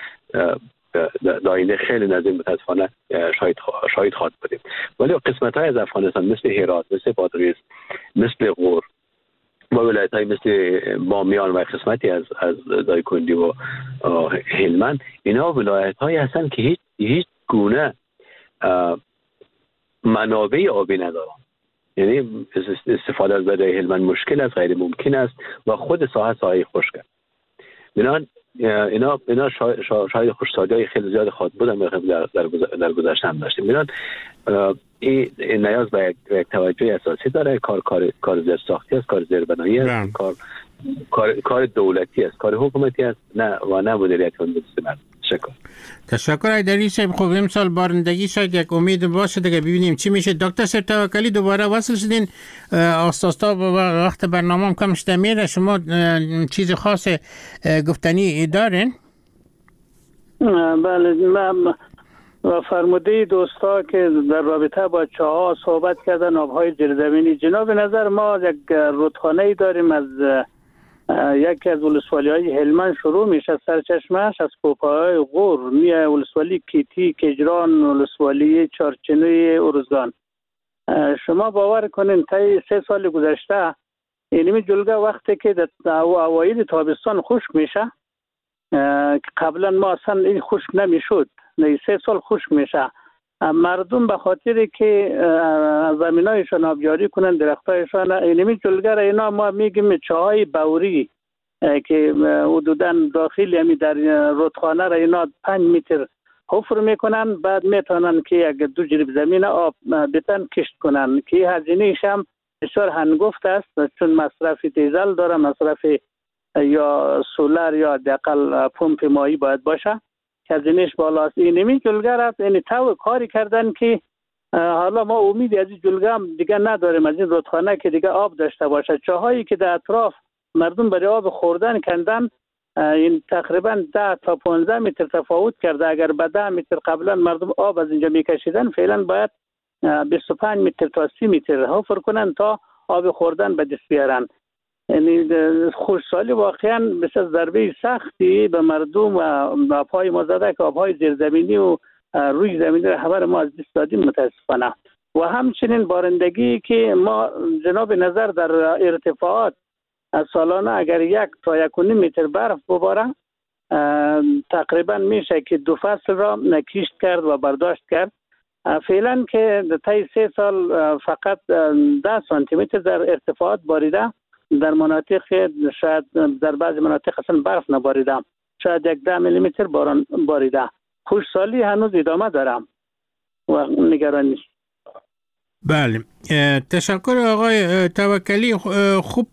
در آینده خیلی نزدیک متاسفانه شاهد خواهد بودیم. ولی قسمت‌های از افغانستان مثل هرات، مثل بادغیس، مثل غور و ولایت‌های مثل بامیان و قسمتی از دایکنڈی و هلمند، اینا ولایت‌هایی هستند که هیچ گونه منابع آبی ندارن. یعنی استفاده از دریای هلمند مشکل است، غیر ممکن است و خود ساحه خشک است. بنابراین اینا شاید خوشسالی‌های خیلی زیاد خواهد بودن در گذشته هم داشتیم. بنابراین این نیاز به یک توجه اساسی داره. کار زیر ساختی است، کار زیر بنایی است، کار دولتی است، کار حکومتی است، نه مدیریت مردم. تشکر حیدری صاحب. خب امسال بارندگی شاید یک امید باشه دیگه، ببینیم چی میشه. دکتر صاحب توکلی دوباره وصل شدین. آستاستا وقت برنامه هم کم شده میره، شما چیز خاص گفتنی دارین؟ بله، و فرموده دوستا که در رابطه با چاها صحبت کردن، آبهای زیرزمینی، جناب نظر ما یک رودخانه داریم از یکی از ولسوالی‌های هلمند شروع میشه، سرچشمه‌اش از کوپه‌های غور میه ولسوالی کیتی، کجران، ولسوالی چارچنوی، ارزگان. شما باور کنین تا 3 سال گذشته اینمی جلگه وقتی که در اوایل تابستان خشک میشه، قبلا ما اصلا این خشک نمیشد، نه 3 سال خشک میشه. مردم به خاطر که زمینایشان آبیاری کنن، درختایشان، اینمی جلگر اینا ما میگیم چاهای بوری که حدوداً داخل یعنی در رودخانه را اینا 5 متر حفر میکنن، بعد میتونن که یک 2 جریب زمین آب بتن کشت کنن که هزینه‌اش هم بسیار هنگفت است، چون مصرف دیزل داره، مصرف یا سولر یا حداقل پمپ مایی باید باشه، هزینه‌اش بالاست. اینمی جلگه را این تو کاری کردن که حالا ما امیدی از این جلگه هم دیگه نداریم، از این رودخانه که دیگه آب داشته باشه. چاهایی که در اطراف مردم برای آب خوردن کندن، این تقریبا 10 تا 15 متر تفاوت کرده. اگر به 10 متر قبلا مردم آب از اینجا میکشیدن، فعلا باید 25 متر تا 30 متر حفر کنن تا آب خوردن به دست بیارن. یعنی خوشحالی واقعا مثل ضربه سختی به مردم و آبهای ما زده که آبهای زیرزمینی و روی زمینی را خبر ما از دست دادیم متاسفانه. و همچنین بارندگی که ما جناب نظر در ارتفاعات سالانه اگر 1 تا 1.5 متر برف بباره، تقریبا میشه که 2 فصل را کشت کرد و برداشت کرد. فعلا که طی 3 سال فقط 10 سانتی متر در ارتفاعات باریده، در مناطق شاید در بعضی مناطق اصلا برف نباریده، شاید 10 میلی متر باران باریده. خوشحالی هنوز ادامه دارم و نگران نیست. بله، تشکر آقای توکلی. خوب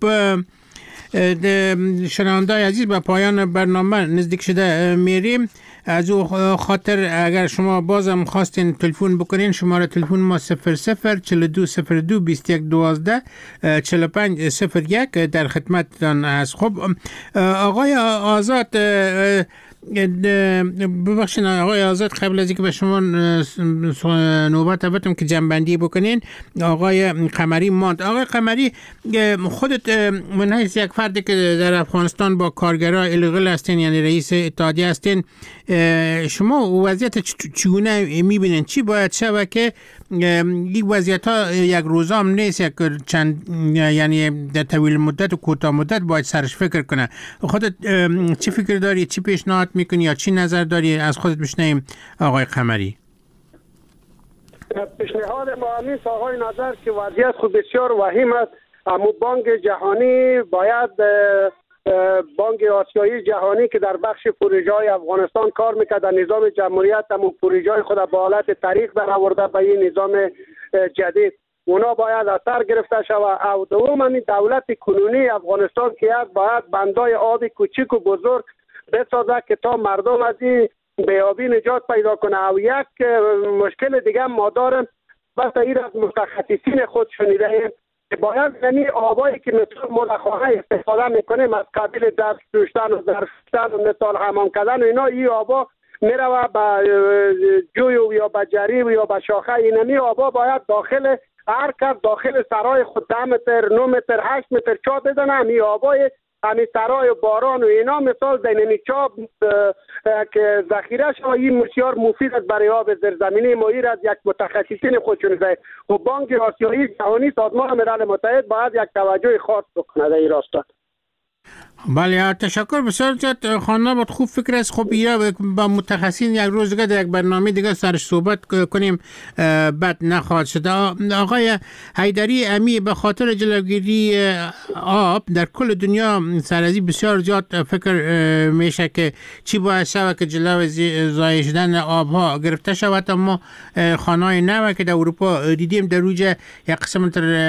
شنوندای عزیز، به پایان برنامه نزدیک شده میریم. از او خاطر اگر شما بازم خواستین تلفن بکنین، شماره تلفن ما 004202 2112 4501 در خدمتتان است. خب آقای آزاد، ببخشید آقای آزاد، قبل از اینکه به شما نوبت بدم که جنبندی بکنین، آقای قمری ماند. آقای قمری، خودت من حیث یک فردی که در افغانستان با کارگرای ایلیگال هستین، یعنی رئیس اتحادیه هستین، شما وضعیت چگونه میبینین؟ چی باید شود که این وضعیت ها یک روزام نیست، یک چند یعنی در طویل مدت و کوتاه مدت باید سرش فکر کنه. خودت چی فکر داری؟ چی پیشنهاد میکنی یا چی نظر داری؟ از خودت بشنویم آقای قمری. پیشنهاد ما همیست آقای نظر که وضعیت خود بسیار وخیم است. اما بانک جهانی باید، بانک آسیایی جهانی که در بخش پروژه های افغانستان کار میکرد، در نظام جمهوریت اما پروژه های خود به حالت طریق در آورده به این نظام جدید، اونا باید اثر گرفته شود. او دوم این دولت کنونی افغانستان که باید بندای آب کوچک و بزرگ بسازه که تا مردم از این بیابی نجات پیدا کنه. او یک مشکل دیگه ما داریم، بس این از متخصصین خود شنیده، باید یعنی آبایی که مثل ملخانه استفاده میکنیم از قبیل درس دوشتن و درشتن و مثال حمام کردن و اینا، این آبا میروه به جوی و یا به جری و یا به شاخه. اینمی آبا باید داخل هر کس داخل سرای خود 10 متر 9 متر 8 متر چا بزنه. همین آبای همین سرای و باران و اینا مثال دینمی چا که ذخیره شما، این بسیار مفید است برای آب زیرزمینی. ما این از یک متخصصین خودشون ده و بانک آسیایی جهانی، سازمان ملل متحد باید یک توجه خاص بکنه در این راستا. بله، تشکر بسیار زیاد. خانم بود خوب فکر است. خب یا با متخصصین یک روز دیگه در یک برنامه دیگه سرش صحبت کنیم، بد نخواهد شد. آقای حیدری امی، به خاطر جلوگیری آب در کل دنیا سرازی بسیار زیاد فکر میشه که چی باید شود که جلو ضایع شدن آبها گرفته شود. اما خانه‌های نو که در اروپا دیدیم در روج یک قسم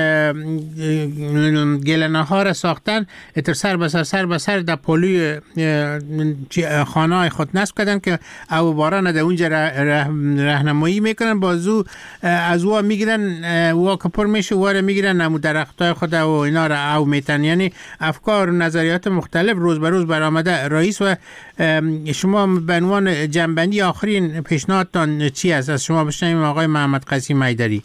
گلنه ها را ساختن، تر سر به سر در پلوی خانه خود نصب کردن که او باران در اونجا راهنمایی میکنن، بازو از او میگیرن، او کپر میشه و میگیرن نمو درختای خود و اینا را او میتن. یعنی افکار و نظریات مختلف روز به روز برآمده. رئیس و شما به عنوان جنبندی آخرین پیشنهادتان چی است؟ از شما بشنویم آقای محمد قاسم حیدری.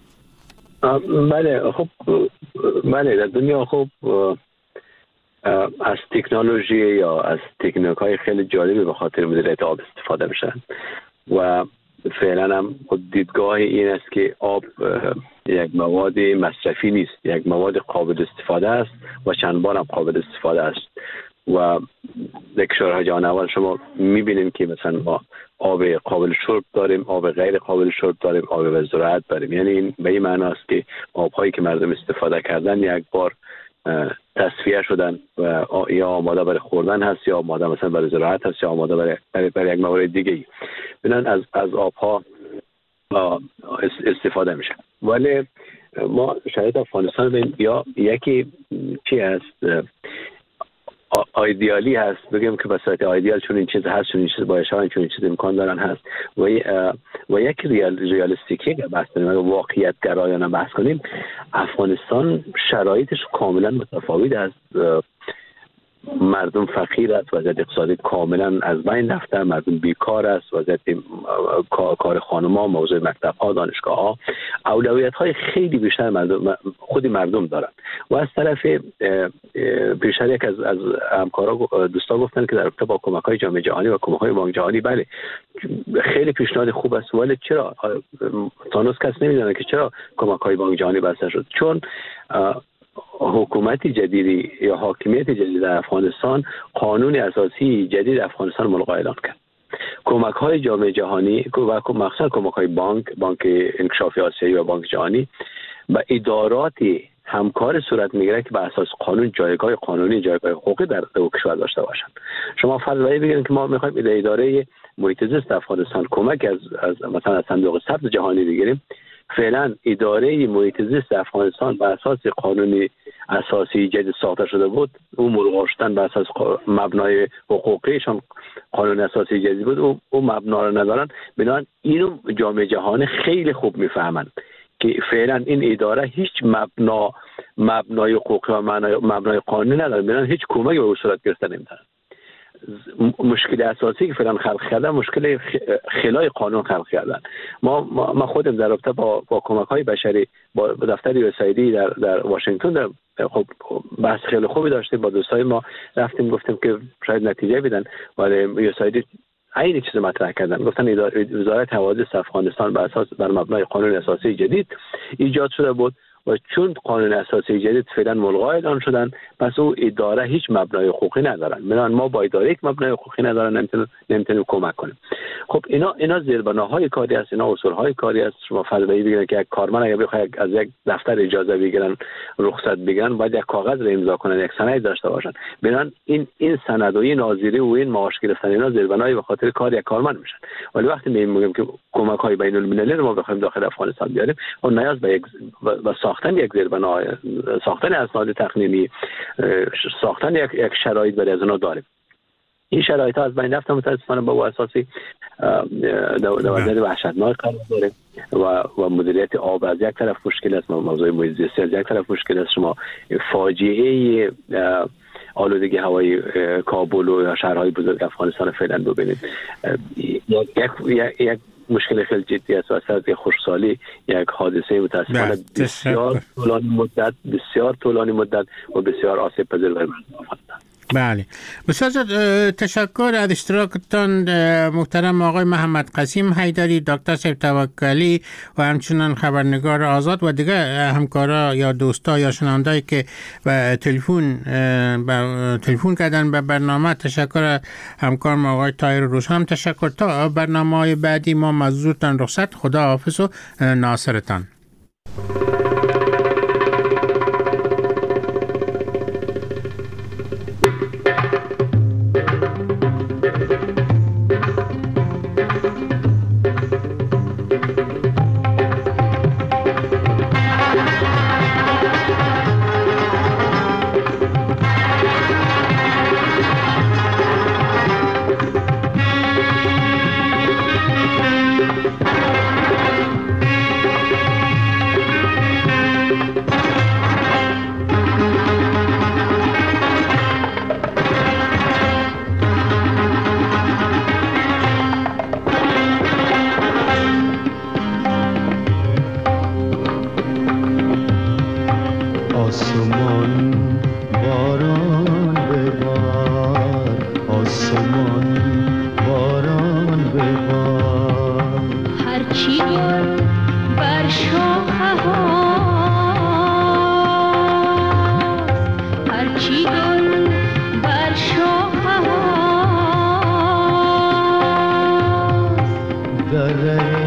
بله، خب بله، در دنیا خب از تکنولوژی یا از تکنیک های خیلی جالبی به خاطر مدیریت آب استفاده میشن و فعلا هم دیدگاه این است که آب یک مواد مصرفی نیست، یک مواد قابل استفاده است و چند بار هم قابل استفاده است. و در کشورهای جهان اول شما میبینیم که مثلا ما آب قابل شرب داریم، آب غیر قابل شرب داریم، آب به زراعت داریم. یعنی این به این معنی است که آبهایی که مردم استفاده کردن یک بار تصفیه شدن و یا آماده برای خوردن هست یا آماده مثلا برای زراعت هست یا آماده برای یک موارد دیگه بنان از آبها استفاده میشه. ولی ما شاید افغانستان ببین یا یکی چی هست ایدئالی هست بگیم که به صورت ایدئال چون این چیز هست چون این چیز باید شوند چون این چیز امکان دارن هست و یک ریالیستیکی که بحث کنیم واقعیت گرایانه بحث کنیم افغانستان شرایطش کاملا متفاوت است. مردم فقیر است، وضعیت اقتصادی کاملا از بین رفته، مردم بیکار است، وضعیت کار خانم‌ها، موضوع مکتب‌ها، دانشگاه‌ها اولویت‌های خیلی بیشتر خود مردم دارن. و از طرف بیشتر یک از همکارا دوستا گفتن که در رابطه با کمک‌های جامعه جهانی و کمک‌های بانک جهانی بله خیلی پیشنهاد خوب است، ولی چرا تانوس کس نمی‌دونه که چرا کمک‌های بانک جهانی بسته شد؟ چون حکومت جدیدی یا حاکمیت جدید در افغانستان قانون اساسی جدید افغانستان ملغا اعلان کرد. کمک‌های جامعه جهانی و مخصوصا کمک‌های بانک انکشافی آسیایی و بانک جهانی و ادارات همکار صورت میگیره که بر اساس قانون جایگاه قانونی جایگاه حقوقی در کشور داشته باشند. شما فرض بگیرید که ما می‌خوایم اداره محیط زیست افغانستان کمک از مثلا از صندوق سبز جهانی بگیریم. فعلا اداره محیط زیست افغانستان بر اساس قانونی اساسی جدید ساخته شده بود، اون ملغا شدن بر اساس مبنای حقوقیشان قانون اساسی جدید بود، اون مبنا رو ندارن. بنابراین اینو جامعه جهانی خیلی خوب میفهمند که فعلا این اداره هیچ مبنای حقوقی و مبنای قانونی نداره، بنابراین هیچ کمکی به صورت گرفته نمیتونه. مشکل اساسی که فعلا خلق کردن مشکل خلای قانون خلق کردن. ما خودم در رابطه با کمک‌های بشری با دفتر یوسایدی در واشنگتن خب بحث خیلی خوبی داشتیم با دوستای ما، رفتیم گفتیم که شاید نتیجه بدن، ولی یوسایدی این چیز مطرح کردن، گفتن وزارت حوادث افغانستان بر مبنای قانون اساسی جدید ایجاد شده بود و چون قانون اساسی جدید فعلا ملغا اعلان شدن پس او اداره هیچ مبنای حقوقی ندارن. من ما با اداره یک مبنای حقوقی ندارن نمیتونیم کمک کنیم. خب اینا زیربناهای کاری است، اینا اصولهای کاری است. شما فرض بگیرید که یک کارمند اگه بخواد از یک دفتر اجازه بگیرن رخصت بگیرن باید یک کاغذ رو امضا کنن، یک سند داشته باشن. بنان این سند و این ناظری و این معاش گرفتن اینا زیربنای به خاطر کار یک کارمند میشن. ولی وقتی میگیم که کمک‌های بین المللی رو ما بخوایم داخل افغانستان بیاریم اون نیاز به یک ساختن یک زیربنا، ساختن اسناد تقنینی، ساختن یک شرایط برای از اونها داریم. این شرایط ها از بین رفته متاسفانه با اساسی وضعیت وحشتناک قرار داره و مدیریت آب از یک طرف مشکل است، موضوع محیط زیستی از یک طرف مشکل است. شما فاجعه آلودگی هوایی کابل و شهرهای بزرگ افغانستان فعلا ببینید. یک مشکل خیلی جدی است و اثر خشکسالی یک حادثه متاسفانه بسیار طولانی مدت و بسیار آسیب پذیر برای مردم افغانستان. بله بسیار تشکر از اشتراکتان محترم آقای محمد قسیم حیدری، دکتر صاحب توکلی و همچنان خبرنگار آزاد و دیگر همکارا یا دوستا یا شنوندهایی که به تلفن کردن به برنامه. تشکر همکار ما آقای طاهر روشن. تشکر. تا برنامه‌های بعدی ما مزدورتان رخصت. خدا حافظ و ناصرتان. در